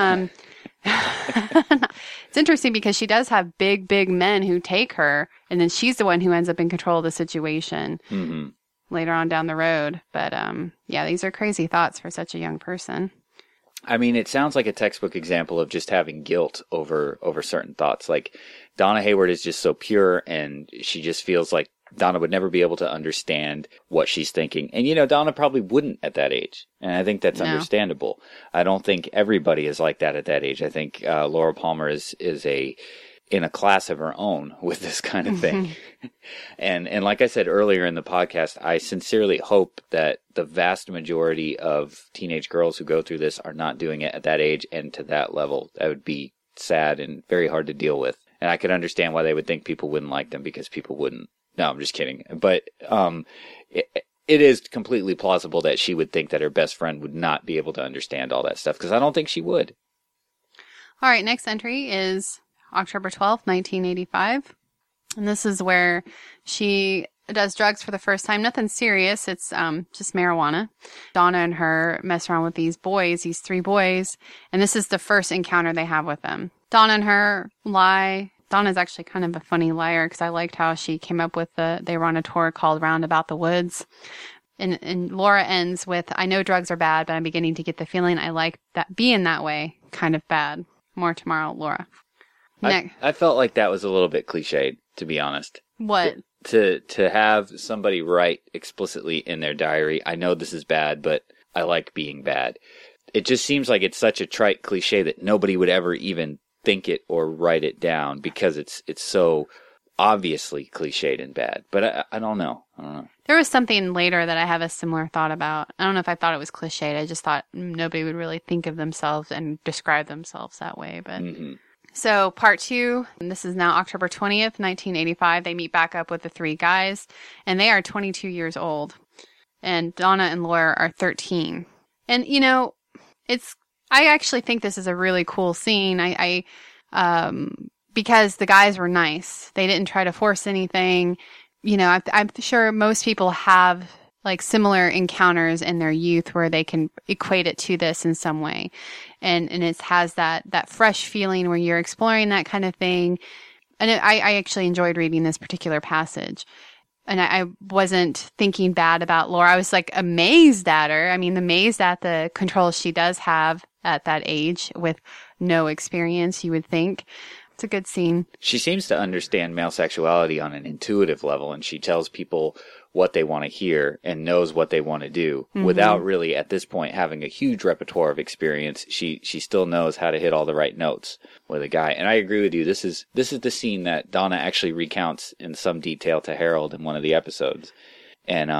It's interesting because she does have big, big men who take her, and then she's the one who ends up in control of the situation later on down the road. But these are crazy thoughts for such a young person. It sounds like a textbook example of just having guilt over certain thoughts. Like Donna Hayward is just so pure, and she just feels like Donna would never be able to understand what she's thinking. And, Donna probably wouldn't at that age. And I think that's understandable. I don't think everybody is like that at that age. I think Laura Palmer is in a class of her own with this kind of thing. And like I said earlier in the podcast, I sincerely hope that the vast majority of teenage girls who go through this are not doing it at that age and to that level. That would be sad and very hard to deal with. And I could understand why they would think people wouldn't like them, because people wouldn't. No, I'm just kidding. But it is completely plausible that she would think that her best friend would not be able to understand all that stuff, because I don't think she would. All right, next entry is October 12th, 1985. And this is where she does drugs for the first time. Nothing serious. It's just marijuana. Donna and her mess around with these boys, these 3 boys. And this is the first encounter they have with them. Donna and her lie. Donna's actually kind of a funny liar, because I liked how she came up with they were on a tour called Roundabout the Woods. And Laura ends with, I know drugs are bad, but I'm beginning to get the feeling I like that being that way kind of bad. More tomorrow, Laura. I felt like that was a little bit cliched, to be honest. What? To have somebody write explicitly in their diary, I know this is bad, but I like being bad. It just seems like it's such a trite cliche that nobody would ever even think it or write it down because it's so obviously cliched and bad. But I don't know. There was something later that I have a similar thought about. I don't know if I thought it was cliched. I just thought nobody would really think of themselves and describe themselves that way. But So part 2, and this is now October 20th, 1985. They meet back up with the 3 guys, and they are 22 years old. And Donna and Laura are 13. And, you know, I actually think this is a really cool scene. Because the guys were nice. They didn't try to force anything. You know, I'm sure most people have like similar encounters in their youth where they can equate it to this in some way. And it has that fresh feeling where you're exploring that kind of thing. And I actually enjoyed reading this particular passage. And I wasn't thinking bad about Laura. I was like amazed at her. I mean, amazed at the control she does have at that age with no experience, you would think. It's a good scene. She seems to understand male sexuality on an intuitive level, and she tells people what they want to hear and knows what they want to do without really, at this point, having a huge repertoire of experience. She still knows how to hit all the right notes with a guy. And I agree with you. This is the scene that Donna actually recounts in some detail to Harold in one of the episodes. And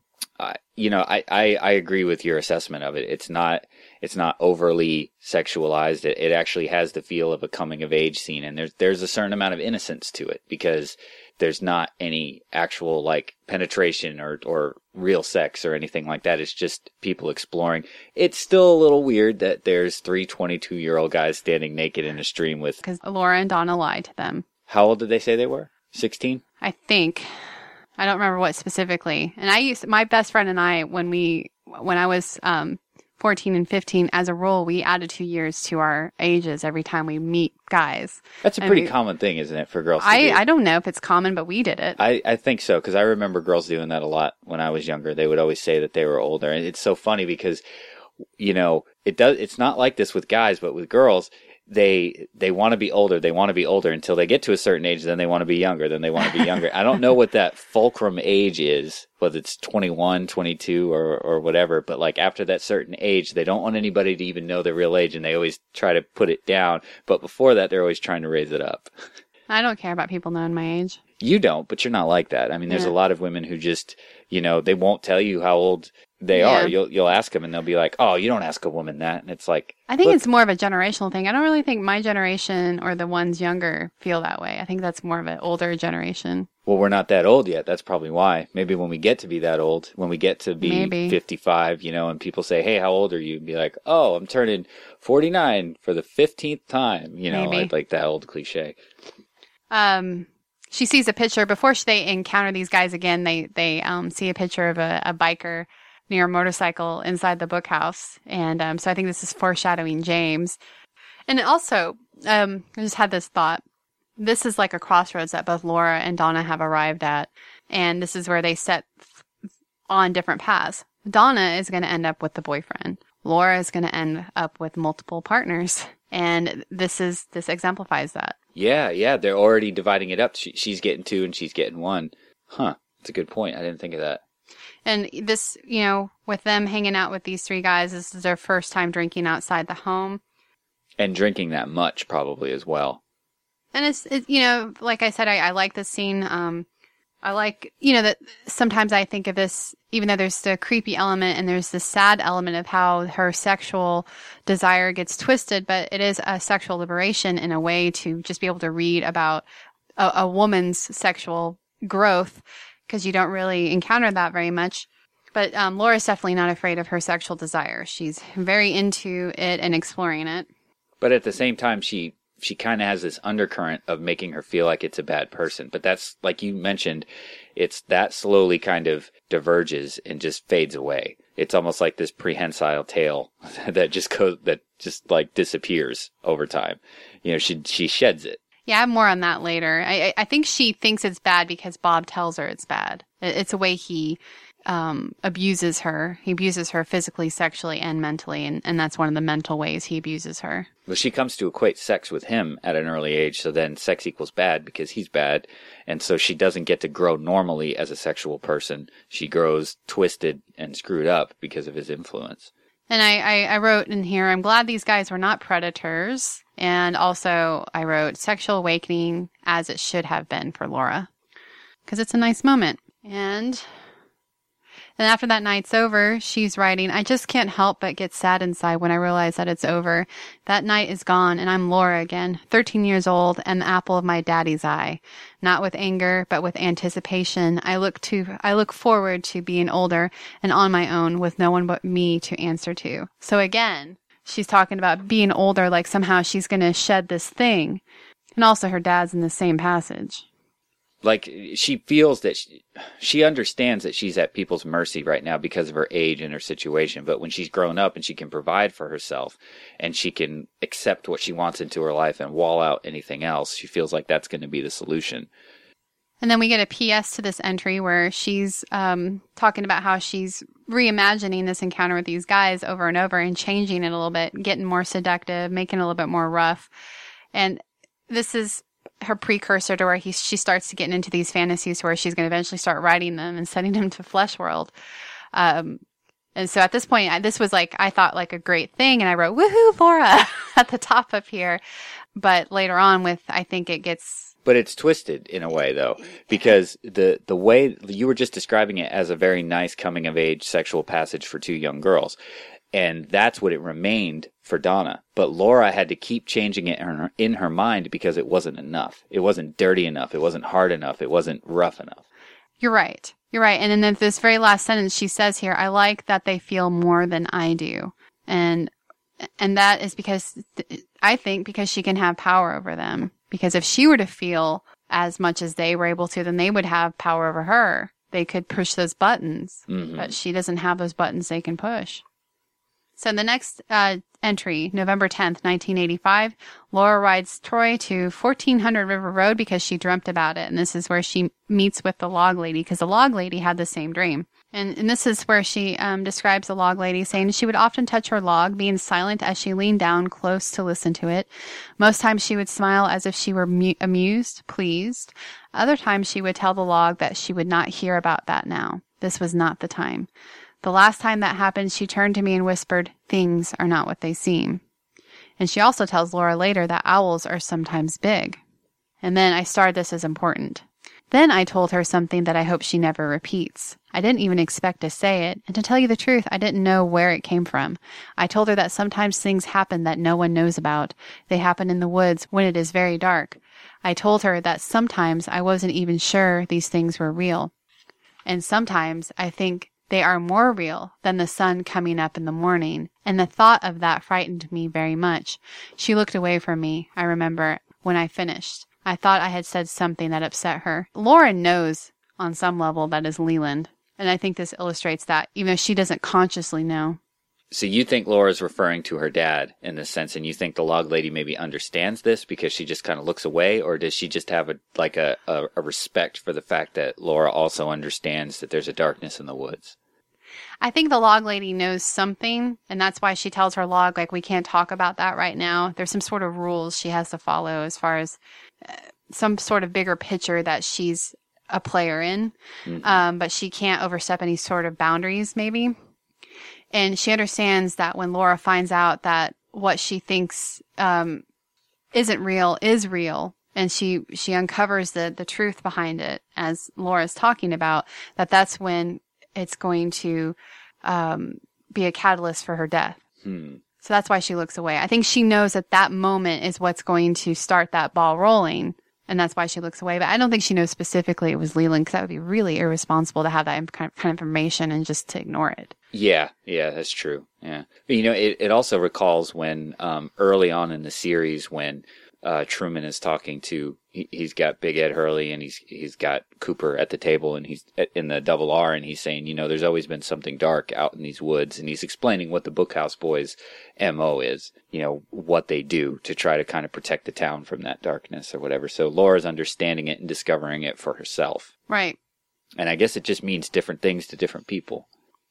I agree with your assessment of it. It's not overly sexualized. It actually has the feel of a coming of age scene, and there's a certain amount of innocence to it because there's not any actual like penetration or real sex or anything like that. It's just people exploring. It's still a little weird that there's 3 22-year-old guys standing naked in a stream with. Because Laura and Donna lied to them. How old did they say they were? 16? I think. I don't remember what specifically. And my best friend and I, when I was 14 and 15, as a rule, we added 2 years to our ages every time we meet guys. That's a pretty common thing, isn't it, for girls to do? I don't know if it's common, but we did it. I think so, because I remember girls doing that a lot when I was younger. They would always say that they were older. And it's so funny because, you know, it's not like this with guys, but with girls, they want to be older. They want to be older until they get to a certain age. Then they want to be younger. Then they want to be younger. I don't know what that fulcrum age is, whether it's 21, 22 or whatever. But like after that certain age, they don't want anybody to even know their real age. And they always try to put it down. But before that, they're always trying to raise it up. I don't care about people knowing my age. You don't, but you're not like that. I mean, there's a lot of women who just, you know, they won't tell you how old they are. You'll ask them and they'll be like, oh, you don't ask a woman that. And it's like, I think it's more of a generational thing. I don't really think my generation or the ones younger feel that way. I think that's more of an older generation. Well, we're not that old yet. That's probably why. Maybe when we get to be that old, when we get to be 55, you know, and people say, hey, how old are you? And be like, oh, I'm turning 49 for the 15th time. You know, like that old cliche. She sees a picture before they encounter these guys again. They see a picture of a biker near a motorcycle inside the book house. And so I think this is foreshadowing James. And also, I just had this thought. This is like a crossroads that both Laura and Donna have arrived at. And this is where they set on different paths. Donna is going to end up with the boyfriend. Laura is going to end up with multiple partners. And this exemplifies that. Yeah. They're already dividing it up. She's getting 2 and she's getting 1. Huh. That's a good point. I didn't think of that. And this, you know, with them hanging out with these 3 guys, this is their first time drinking outside the home. And drinking that much, probably, as well. And it's you know, like I said, I like this scene. I like, you know, that sometimes I think of this, even though there's the creepy element and there's the sad element of how her sexual desire gets twisted, but it is a sexual liberation in a way to just be able to read about a woman's sexual growth, because you don't really encounter that very much. But Laura's definitely not afraid of her sexual desire. She's very into it and exploring it. But at the same time, she kind of has this undercurrent of making her feel like it's a bad person. But that's, like you mentioned, it's that slowly kind of diverges and just fades away. It's almost like this prehensile tail that just like disappears over time. You know, she sheds it. Yeah, I have more on that later. I think she thinks it's bad because Bob tells her it's bad. It's a way he abuses her. He abuses her physically, sexually, and mentally, and that's one of the mental ways he abuses her. Well, she comes to equate sex with him at an early age, so then sex equals bad because he's bad, and so she doesn't get to grow normally as a sexual person. She grows twisted and screwed up because of his influence. And I wrote in here, I'm glad these guys were not predators, and also I wrote sexual awakening as it should have been for Laura, because it's a nice moment. And then after that night's over, she's writing, I just can't help but get sad inside when I realize that it's over. That night is gone, and I'm Laura again, 13 years old, and the apple of my daddy's eye. Not with anger, but with anticipation. I look forward to being older and on my own with no one but me to answer to. So again, she's talking about being older, like somehow she's going to shed this thing. And also her dad's in the same passage. Like, she feels that she understands that she's at people's mercy right now because of her age and her situation. But when she's grown up and she can provide for herself and she can accept what she wants into her life and wall out anything else, she feels like that's going to be the solution. And then we get a PS to this entry where she's talking about how she's reimagining this encounter with these guys over and over and changing it a little bit, getting more seductive, making it a little bit more rough. And this is her precursor to where she starts to get into these fantasies where she's going to eventually start writing them and sending them to Flesh World. And so at this point, this was like, I thought like a great thing. And I wrote, woohoo, Laura at the top up here. But later on I think it gets... But it's twisted in a way, though, because the way you were just describing it as a very nice coming of age sexual passage for two young girls. And that's what it remained for Donna. But Laura had to keep changing it in her mind because it wasn't enough. It wasn't dirty enough. It wasn't hard enough. It wasn't rough enough. You're right. You're right. And in this very last sentence, she says here, I like that they feel more than I do. And that is because, I think, because she can have power over them. Because if she were to feel as much as they were able to, then they would have power over her. They could push those buttons. Mm-hmm. But she doesn't have those buttons they can push. So the next entry, November 10th, 1985, Laura rides Troy to 1400 River Road because she dreamt about it. And this is where she meets with the log lady because the log lady had the same dream. And this is where she describes the log lady, saying she would often touch her log, being silent as she leaned down close to listen to it. Most times she would smile as if she were amused, pleased. Other times she would tell the log that she would not hear about that now. This was not the time. The last time that happened, she turned to me and whispered, things are not what they seem. And she also tells Laura later that owls are sometimes big. And then I starred this as important. Then I told her something that I hope she never repeats. I didn't even expect to say it, and to tell you the truth, I didn't know where it came from. I told her that sometimes things happen that no one knows about. They happen in the woods when it is very dark. I told her that sometimes I wasn't even sure these things were real. And sometimes I think they are more real than the sun coming up in the morning, and the thought of that frightened me very much. She looked away from me, I remember, when I finished. I thought I had said something that upset her. Laura knows, on some level, that is Leland, and I think this illustrates that, even though she doesn't consciously know. So you think Laura's referring to her dad in this sense, and you think the log lady maybe understands this because she just kind of looks away, or does she just have a respect for the fact that Laura also understands that there's a darkness in the woods? I think the log lady knows something, and that's why she tells her log, like, we can't talk about that right now. There's some sort of rules she has to follow as far as some sort of bigger picture that she's a player in, but she can't overstep any sort of boundaries, maybe. And she understands that when Laura finds out that what she thinks isn't real is real, and she uncovers the truth behind it, as Laura's talking about, that's when it's going to be a catalyst for her death. So that's why she looks away. I think she knows that moment is what's going to start that ball rolling, and that's why she looks away. But I don't think she knows specifically it was Leland, because that would be really irresponsible to have that kind of information and just to ignore it. Yeah, that's true. Yeah. You know, it also recalls when early on in the series when Truman is talking to, he's got Big Ed Hurley and he's got Cooper at the table, and he's in the Double R, and he's saying, you know, there's always been something dark out in these woods, and he's explaining what the Bookhouse Boys' MO is, you know, what they do to try to kind of protect the town from that darkness or whatever. So Laura's understanding it and discovering it for herself. Right. And I guess it just means different things to different people.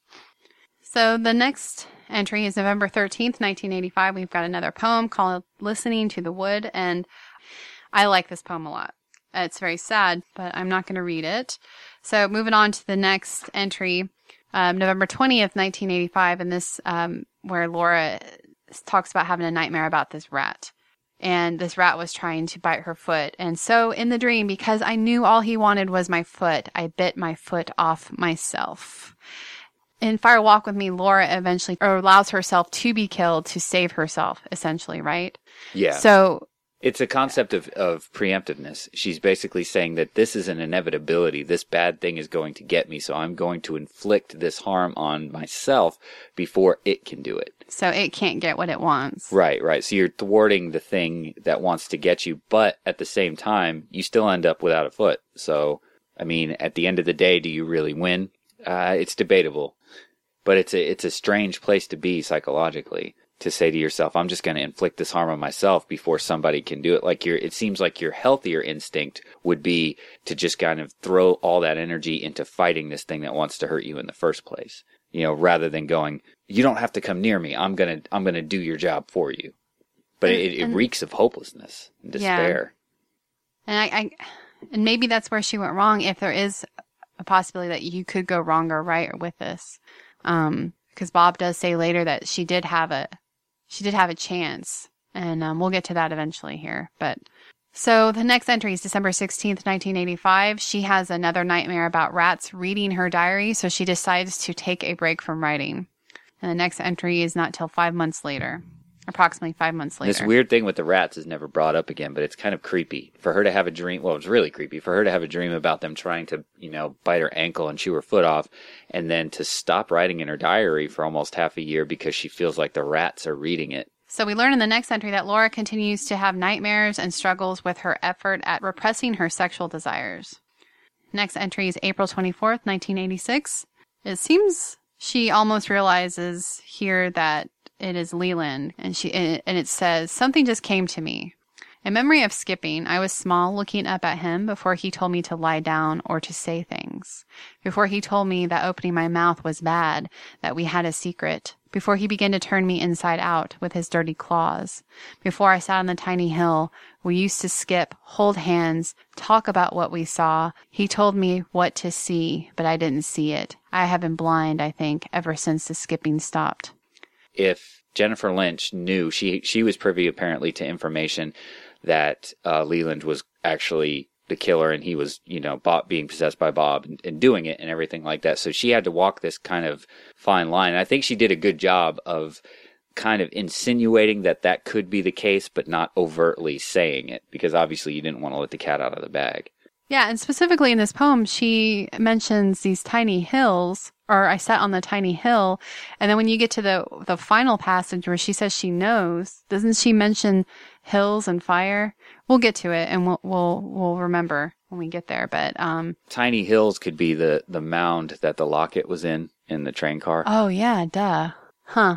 So the next entry is November 13th, 1985. We've got another poem called Listening to the Wood, and I like this poem a lot. It's very sad, but I'm not going to read it. So moving on to the next entry, November 20th, 1985, and this where Laura talks about having a nightmare about this rat. And this rat was trying to bite her foot. And so in the dream, because I knew all he wanted was my foot, I bit my foot off myself. In Fire Walk with Me, Laura eventually allows herself to be killed to save herself, essentially, right? Yeah. So it's a concept of preemptiveness. She's basically saying that this is an inevitability. This bad thing is going to get me, so I'm going to inflict this harm on myself before it can do it. So it can't get what it wants. Right. So you're thwarting the thing that wants to get you, but at the same time, you still end up without a foot. So, I mean, at the end of the day, do you really win? It's debatable. But it's a strange place to be psychologically, to say to yourself, I'm just going to inflict this harm on myself before somebody can do it. It seems like your healthier instinct would be to just kind of throw all that energy into fighting this thing that wants to hurt you in the first place. Rather than going, you don't have to come near me. I'm going to do your job for you. But it reeks of hopelessness and despair. Yeah. And maybe that's where she went wrong, if there is a possibility that you could go wrong or right with this. Because Bob does say later that she did have a chance, and we'll get to that eventually here. But so the next entry is December 16th, 1985. She has another nightmare about rats reading her diary, so she decides to take a break from writing. And the next entry is not till 5 months later. Approximately 5 months later. This weird thing with the rats is never brought up again, but it's kind of creepy. For her to have a dream, well, it's really creepy. For her to have a dream about them trying to, bite her ankle and chew her foot off, and then to stop writing in her diary for almost half a year because she feels like the rats are reading it. So we learn in the next entry that Laura continues to have nightmares and struggles with her effort at repressing her sexual desires. Next entry is April 24th, 1986. It seems she almost realizes here that it is Leland, and it says, something just came to me. In memory of skipping, I was small, looking up at him before he told me to lie down or to say things. Before he told me that opening my mouth was bad, that we had a secret. Before he began to turn me inside out with his dirty claws. Before I sat on the tiny hill, we used to skip, hold hands, talk about what we saw. He told me what to see, but I didn't see it. I have been blind, I think, ever since the skipping stopped. If Jennifer Lynch knew, she was privy apparently to information that Leland was actually the killer, and he was, being possessed by Bob and doing it and everything like that. So she had to walk this kind of fine line. And I think she did a good job of kind of insinuating that could be the case, but not overtly saying it, because obviously you didn't want to let the cat out of the bag. Yeah, and specifically in this poem, she mentions these tiny hills, or I sat on the tiny hill. And then when you get to the final passage where she says she knows, doesn't she mention hills and fire? We'll get to it, and we'll remember when we get there. But tiny hills could be the mound that the locket was in the train car. Oh yeah, duh. Huh.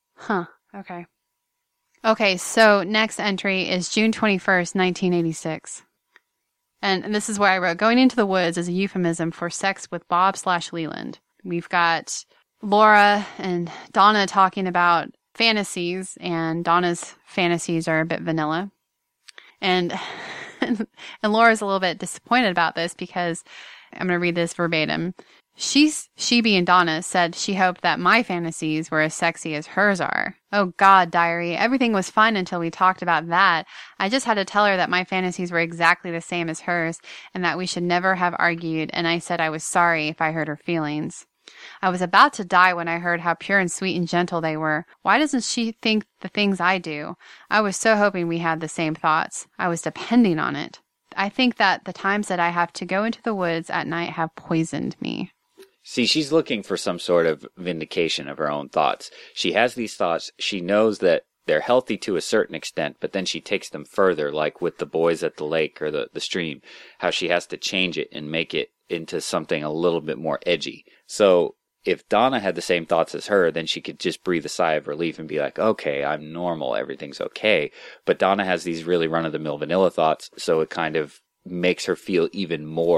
Okay, so next entry is June 21st, 1986. And this is where I wrote, going into the woods is a euphemism for sex with Bob/Leland. We've got Laura and Donna talking about fantasies, and Donna's fantasies are a bit vanilla. And Laura's a little bit disappointed about this because I'm going to read this verbatim. She being Donna said she hoped that my fantasies were as sexy as hers are. Oh God, diary, everything was fun until we talked about that. I just had to tell her that my fantasies were exactly the same as hers and that we should never have argued, and I said I was sorry if I hurt her feelings. I was about to die when I heard how pure and sweet and gentle they were. Why doesn't she think the things I do? I was so hoping we had the same thoughts. I was depending on it. I think that the times that I have to go into the woods at night have poisoned me. See, she's looking for some sort of vindication of her own thoughts. She has these thoughts. She knows that they're healthy to a certain extent, but then she takes them further, like with the boys at the lake or the stream, how she has to change it and make it into something a little bit more edgy. So if Donna had the same thoughts as her, then she could just breathe a sigh of relief and be like, okay, I'm normal, everything's okay. But Donna has these really run-of-the-mill vanilla thoughts, so it kind of makes her feel even more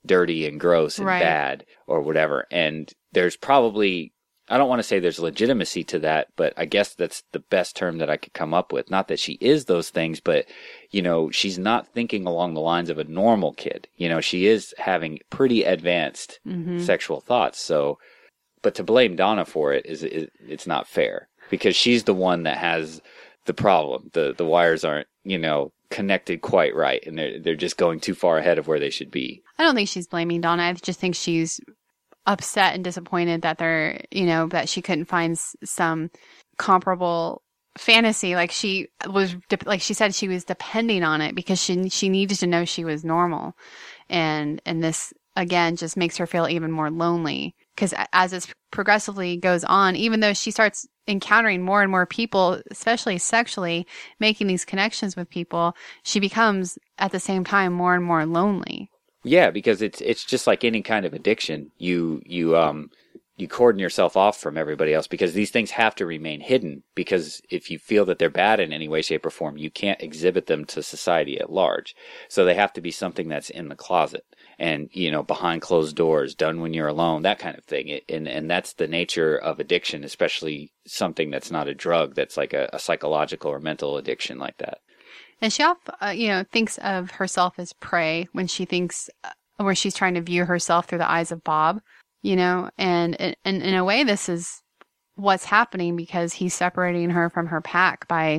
dirty and gross and bad or whatever. And there's probably, I don't want to say there's legitimacy to that, but I guess that's the best term that I could come up with. Not that she is those things, but, you know, she's not thinking along the lines of a normal kid. You know, she is having pretty advanced sexual thoughts. So, but to blame Donna for it it's not fair, because she's the one that has the problem. The wires aren't, you know, connected quite right, and they're just going too far ahead of where they should be. I don't think she's blaming Donna. I just think she's upset and disappointed that that she couldn't find some comparable fantasy. Like she said, she was depending on it because she needed to know she was normal. And this again just makes her feel even more lonely, because as it progressively goes on, even though she starts encountering more and more people, especially sexually, making these connections with people, she becomes at the same time more and more lonely. Yeah, because it's just like any kind of addiction. You cordon yourself off from everybody else, because these things have to remain hidden, because if you feel that they're bad in any way, shape, or form, you can't exhibit them to society at large. So they have to be something that's in the closet and, you know, behind closed doors, done when you're alone, that kind of thing. And that's the nature of addiction, especially something that's not a drug, that's like a psychological or mental addiction like that. And she often, thinks of herself as prey when she thinks, where she's trying to view herself through the eyes of Bob, and in a way, this is what's happening, because he's separating her from her pack by,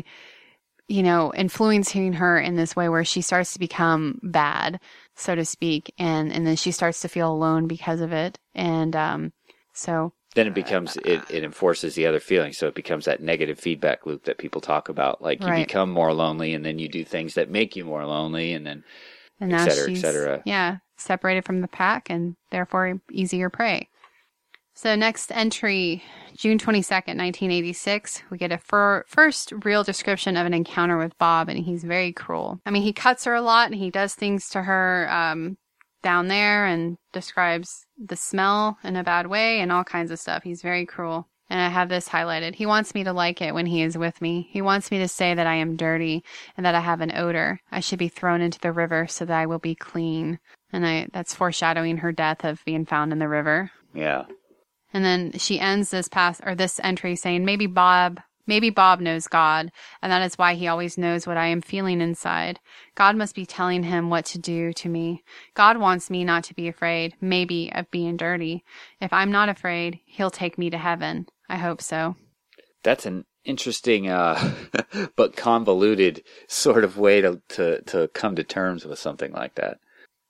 influencing her in this way where she starts to become bad, so to speak. And then she starts to feel alone because of it. And, so. Then it becomes, it enforces the other feelings. So it becomes that negative feedback loop that people talk about. Like you become more lonely, and then you do things that make you more lonely, and then et cetera. Yeah, separated from the pack and therefore easier prey. So next entry, June 22nd, 1986, we get a first real description of an encounter with Bob, and he's very cruel. I mean, he cuts her a lot, and he does things to her down there, and describes the smell in a bad way and all kinds of stuff. He's very cruel. And I have this highlighted. He wants me to like it when he is with me. He wants me to say that I am dirty and that I have an odor. I should be thrown into the river so that I will be clean. And that's foreshadowing her death of being found in the river. Yeah. And then she ends this entry saying, maybe Bob knows God, and that is why he always knows what I am feeling inside. God must be telling him what to do to me. God wants me not to be afraid, maybe, of being dirty. If I'm not afraid, he'll take me to heaven. I hope so. That's an interesting but convoluted sort of way to come to terms with something like that.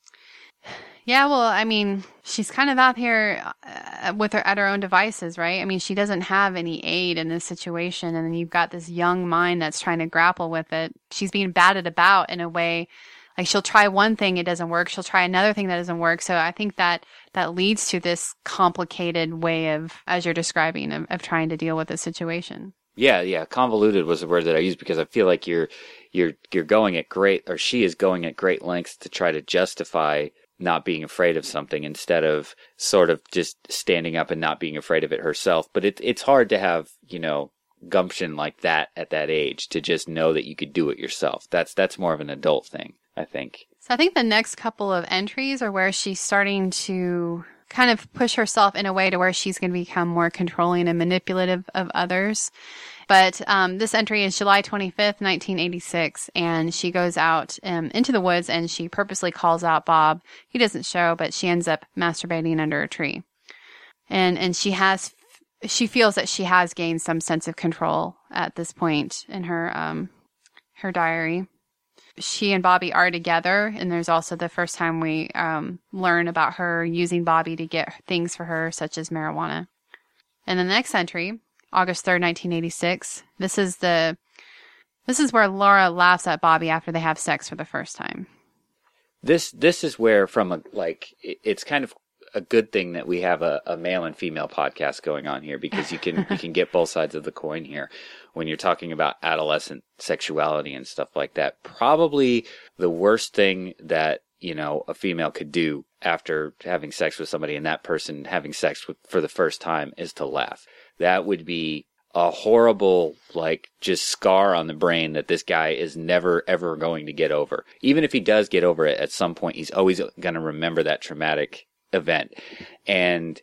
Yeah, well, I mean, she's kind of out here at her own devices, right? I mean, she doesn't have any aid in this situation, and then you've got this young mind that's trying to grapple with it. She's being batted about in a way, like she'll try one thing, it doesn't work. She'll try another thing that doesn't work. So I think that leads to this complicated way of, as you're describing, of trying to deal with the situation. Yeah. Convoluted was the word that I used, because I feel like you're going at she is going at great lengths to try to justify not being afraid of something, instead of sort of just standing up and not being afraid of it herself. But it's hard to have, gumption like that at that age, to just know that you could do it yourself. That's more of an adult thing, I think. So I think the next couple of entries are where she's starting to kind of push herself in a way to where she's going to become more controlling and manipulative of others. But this entry is July 25th, 1986, and she goes out into the woods, and she purposely calls out Bob. He doesn't show, but she ends up masturbating under a tree. And she feels that she has gained some sense of control at this point in her diary. She and Bobby are together, and there's also the first time we learn about her using Bobby to get things for her, such as marijuana. And the next entry, August 3rd, 1986. This is where Laura laughs at Bobby after they have sex for the first time. This is where, it's kind of a good thing that we have a male and female podcast going on here, because you can get both sides of the coin here when you're talking about adolescent sexuality and stuff like that. Probably the worst thing that, a female could do after having sex with somebody, and that person having sex for the first time, is to laugh. That would be a horrible, like, just scar on the brain that this guy is never, ever going to get over. Even if he does get over it at some point, he's always going to remember that traumatic event. And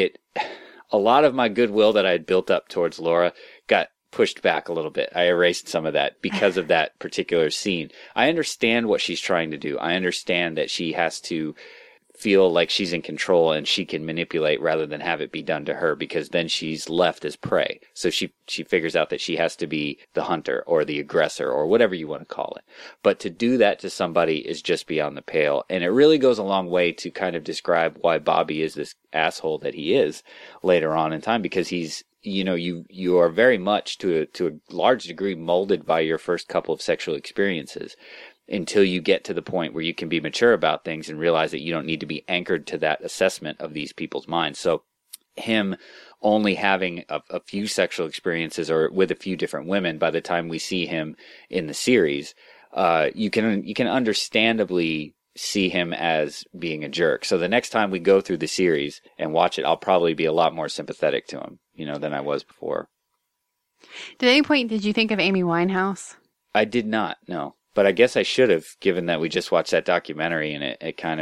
a lot of my goodwill that I had built up towards Laura got pushed back a little bit. I erased some of that because of that particular scene. I understand what she's trying to do. I understand that she has to feel like she's in control and she can manipulate rather than have it be done to her, because then she's left as prey. So she figures out that she has to be the hunter or the aggressor or whatever you want to call it. But to do that to somebody is just beyond the pale. And it really goes a long way to kind of describe why Bobby is this asshole that he is later on in time, because he's, you know, you are very much to a large degree molded by your first couple of sexual experiences, until you get to the point where you can be mature about things and realize that you don't need to be anchored to that assessment of these people's minds. So him only having a few sexual experiences or with a few different women by the time we see him in the series, you can understandably see him as being a jerk. So the next time we go through the series and watch it, I'll probably be a lot more sympathetic to him, you know, than I was before. At any point did you think of Amy Winehouse? I did not, no. But I guess I should have, given that we just watched that documentary, and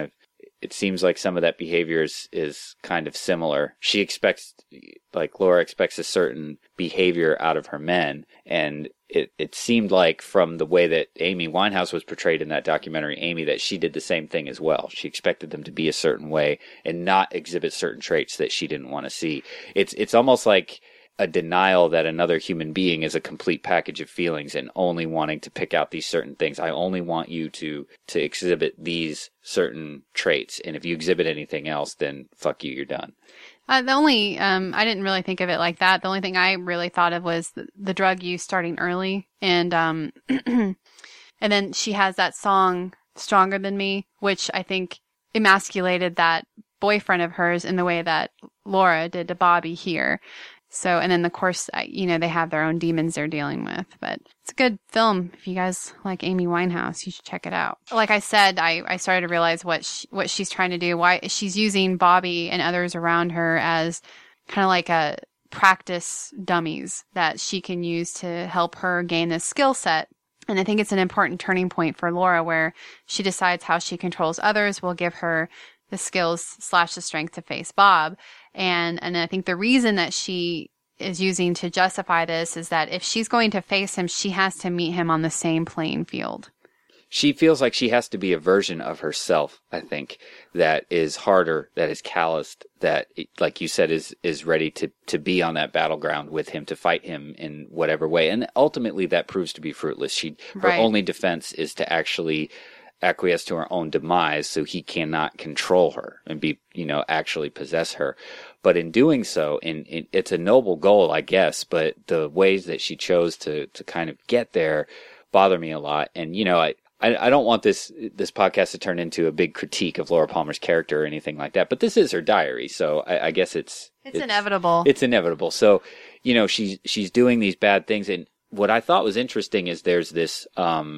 it seems like some of that behavior is kind of similar. She expects, like Laura expects a certain behavior out of her men, and it seemed like from the way that Amy Winehouse was portrayed in that documentary, Amy, that she did the same thing as well. She expected them to be a certain way and not exhibit certain traits that she didn't want to see. It's almost like a denial that another human being is a complete package of feelings and only wanting to pick out these certain things. I only want you to exhibit these certain traits. And if you exhibit anything else, then fuck you, you're done. I didn't really think of it like that. The only thing I really thought of was the drug use starting early. And, and then she has that song, Stronger Than Me, which I think emasculated that boyfriend of hers in the way that Laura did to Bobby here. So, and then of course, you know, they have their own demons they're dealing with, but it's a good film. If you guys like Amy Winehouse, you should check it out. Like I said, I started to realize what she's trying to do, why she's using Bobby and others around her as kind of like a practice dummies that she can use to help her gain this skill set. And I think it's an important turning point for Laura where she decides how she controls others will give her the skills / the strength to face Bob. And I think the reason that she is using to justify this is that if she's going to face him, she has to meet him on the same playing field. She feels like she has to be a version of herself, I think, that is harder, that is calloused, that, like you said, is ready to be on that battleground with him, to fight him in whatever way. And ultimately that proves to be fruitless. Her only defense is to actually acquiesce to her own demise so he cannot control her and be, you know, actually possess her. But in doing so, it's a noble goal, I guess, but the ways that she chose to kind of get there bother me a lot. And, you know, I don't want this podcast to turn into a big critique of Laura Palmer's character or anything like that, but this is her diary, so I guess it's inevitable. It's inevitable. So, you know, she's doing these bad things, and what I thought was interesting is there's this,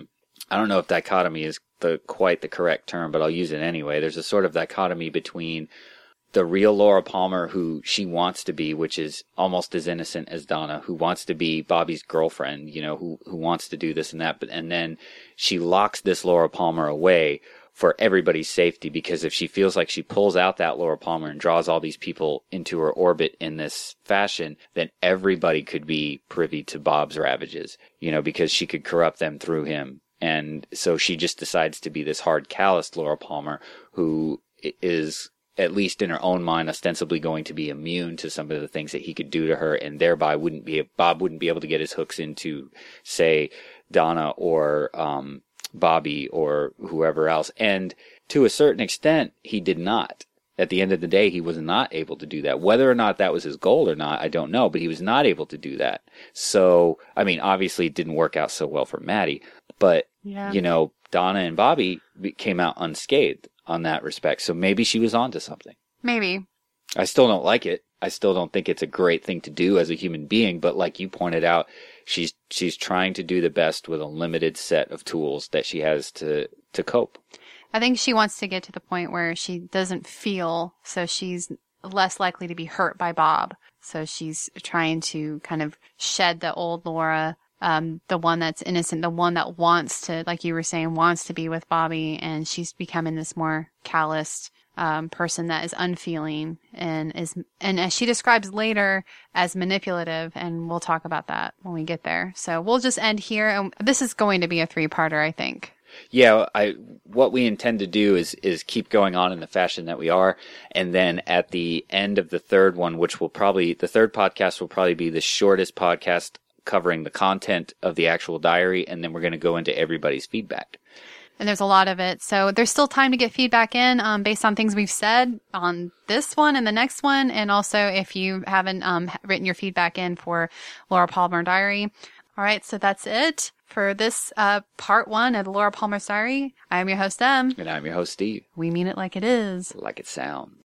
I don't know if dichotomy is quite the correct term, but I'll use it anyway. There's a sort of dichotomy between the real Laura Palmer, who she wants to be, which is almost as innocent as Donna, who wants to be Bobby's girlfriend, you know, who wants to do this and that, and then she locks this Laura Palmer away for everybody's safety, because if she feels like she pulls out that Laura Palmer and draws all these people into her orbit in this fashion, then everybody could be privy to Bob's ravages, you know, because she could corrupt them through him. And so she just decides to be this hard, calloused Laura Palmer who is, at least in her own mind, ostensibly going to be immune to some of the things that he could do to her, and thereby Bob wouldn't be able to get his hooks into, say, Donna or Bobby or whoever else. And to a certain extent, he did not. At the end of the day, he was not able to do that. Whether or not that was his goal or not, I don't know, but he was not able to do that. So, I mean, obviously it didn't work out so well for Maddie, but, you know, Donna and Bobby came out unscathed on that respect. So maybe she was onto something. Maybe. I still don't like it. I still don't think it's a great thing to do as a human being, but like you pointed out, she's trying to do the best with a limited set of tools that she has to cope. I think she wants to get to the point where she doesn't feel, so she's less likely to be hurt by Bob. So she's trying to kind of shed the old Laura, the one that's innocent, the one that wants to, like you were saying, wants to be with Bobby. And she's becoming this more calloused person that is unfeeling and as she describes later, as manipulative. And we'll talk about that when we get there. So we'll just end here. And this is going to be a 3-parter, I think. Yeah, what we intend to do is keep going on in the fashion that we are, and then at the end of the third one, the third podcast will probably be the shortest podcast covering the content of the actual diary, and then we're going to go into everybody's feedback. And there's a lot of it, so there's still time to get feedback in based on things we've said on this one and the next one, and also if you haven't written your feedback in for Laura Palmer Diary. All right, so that's it for this part 1 of the Laura Palmer Diary. I'm your host, Em. And I'm your host, Steve. We mean it like it is. Like it sounds.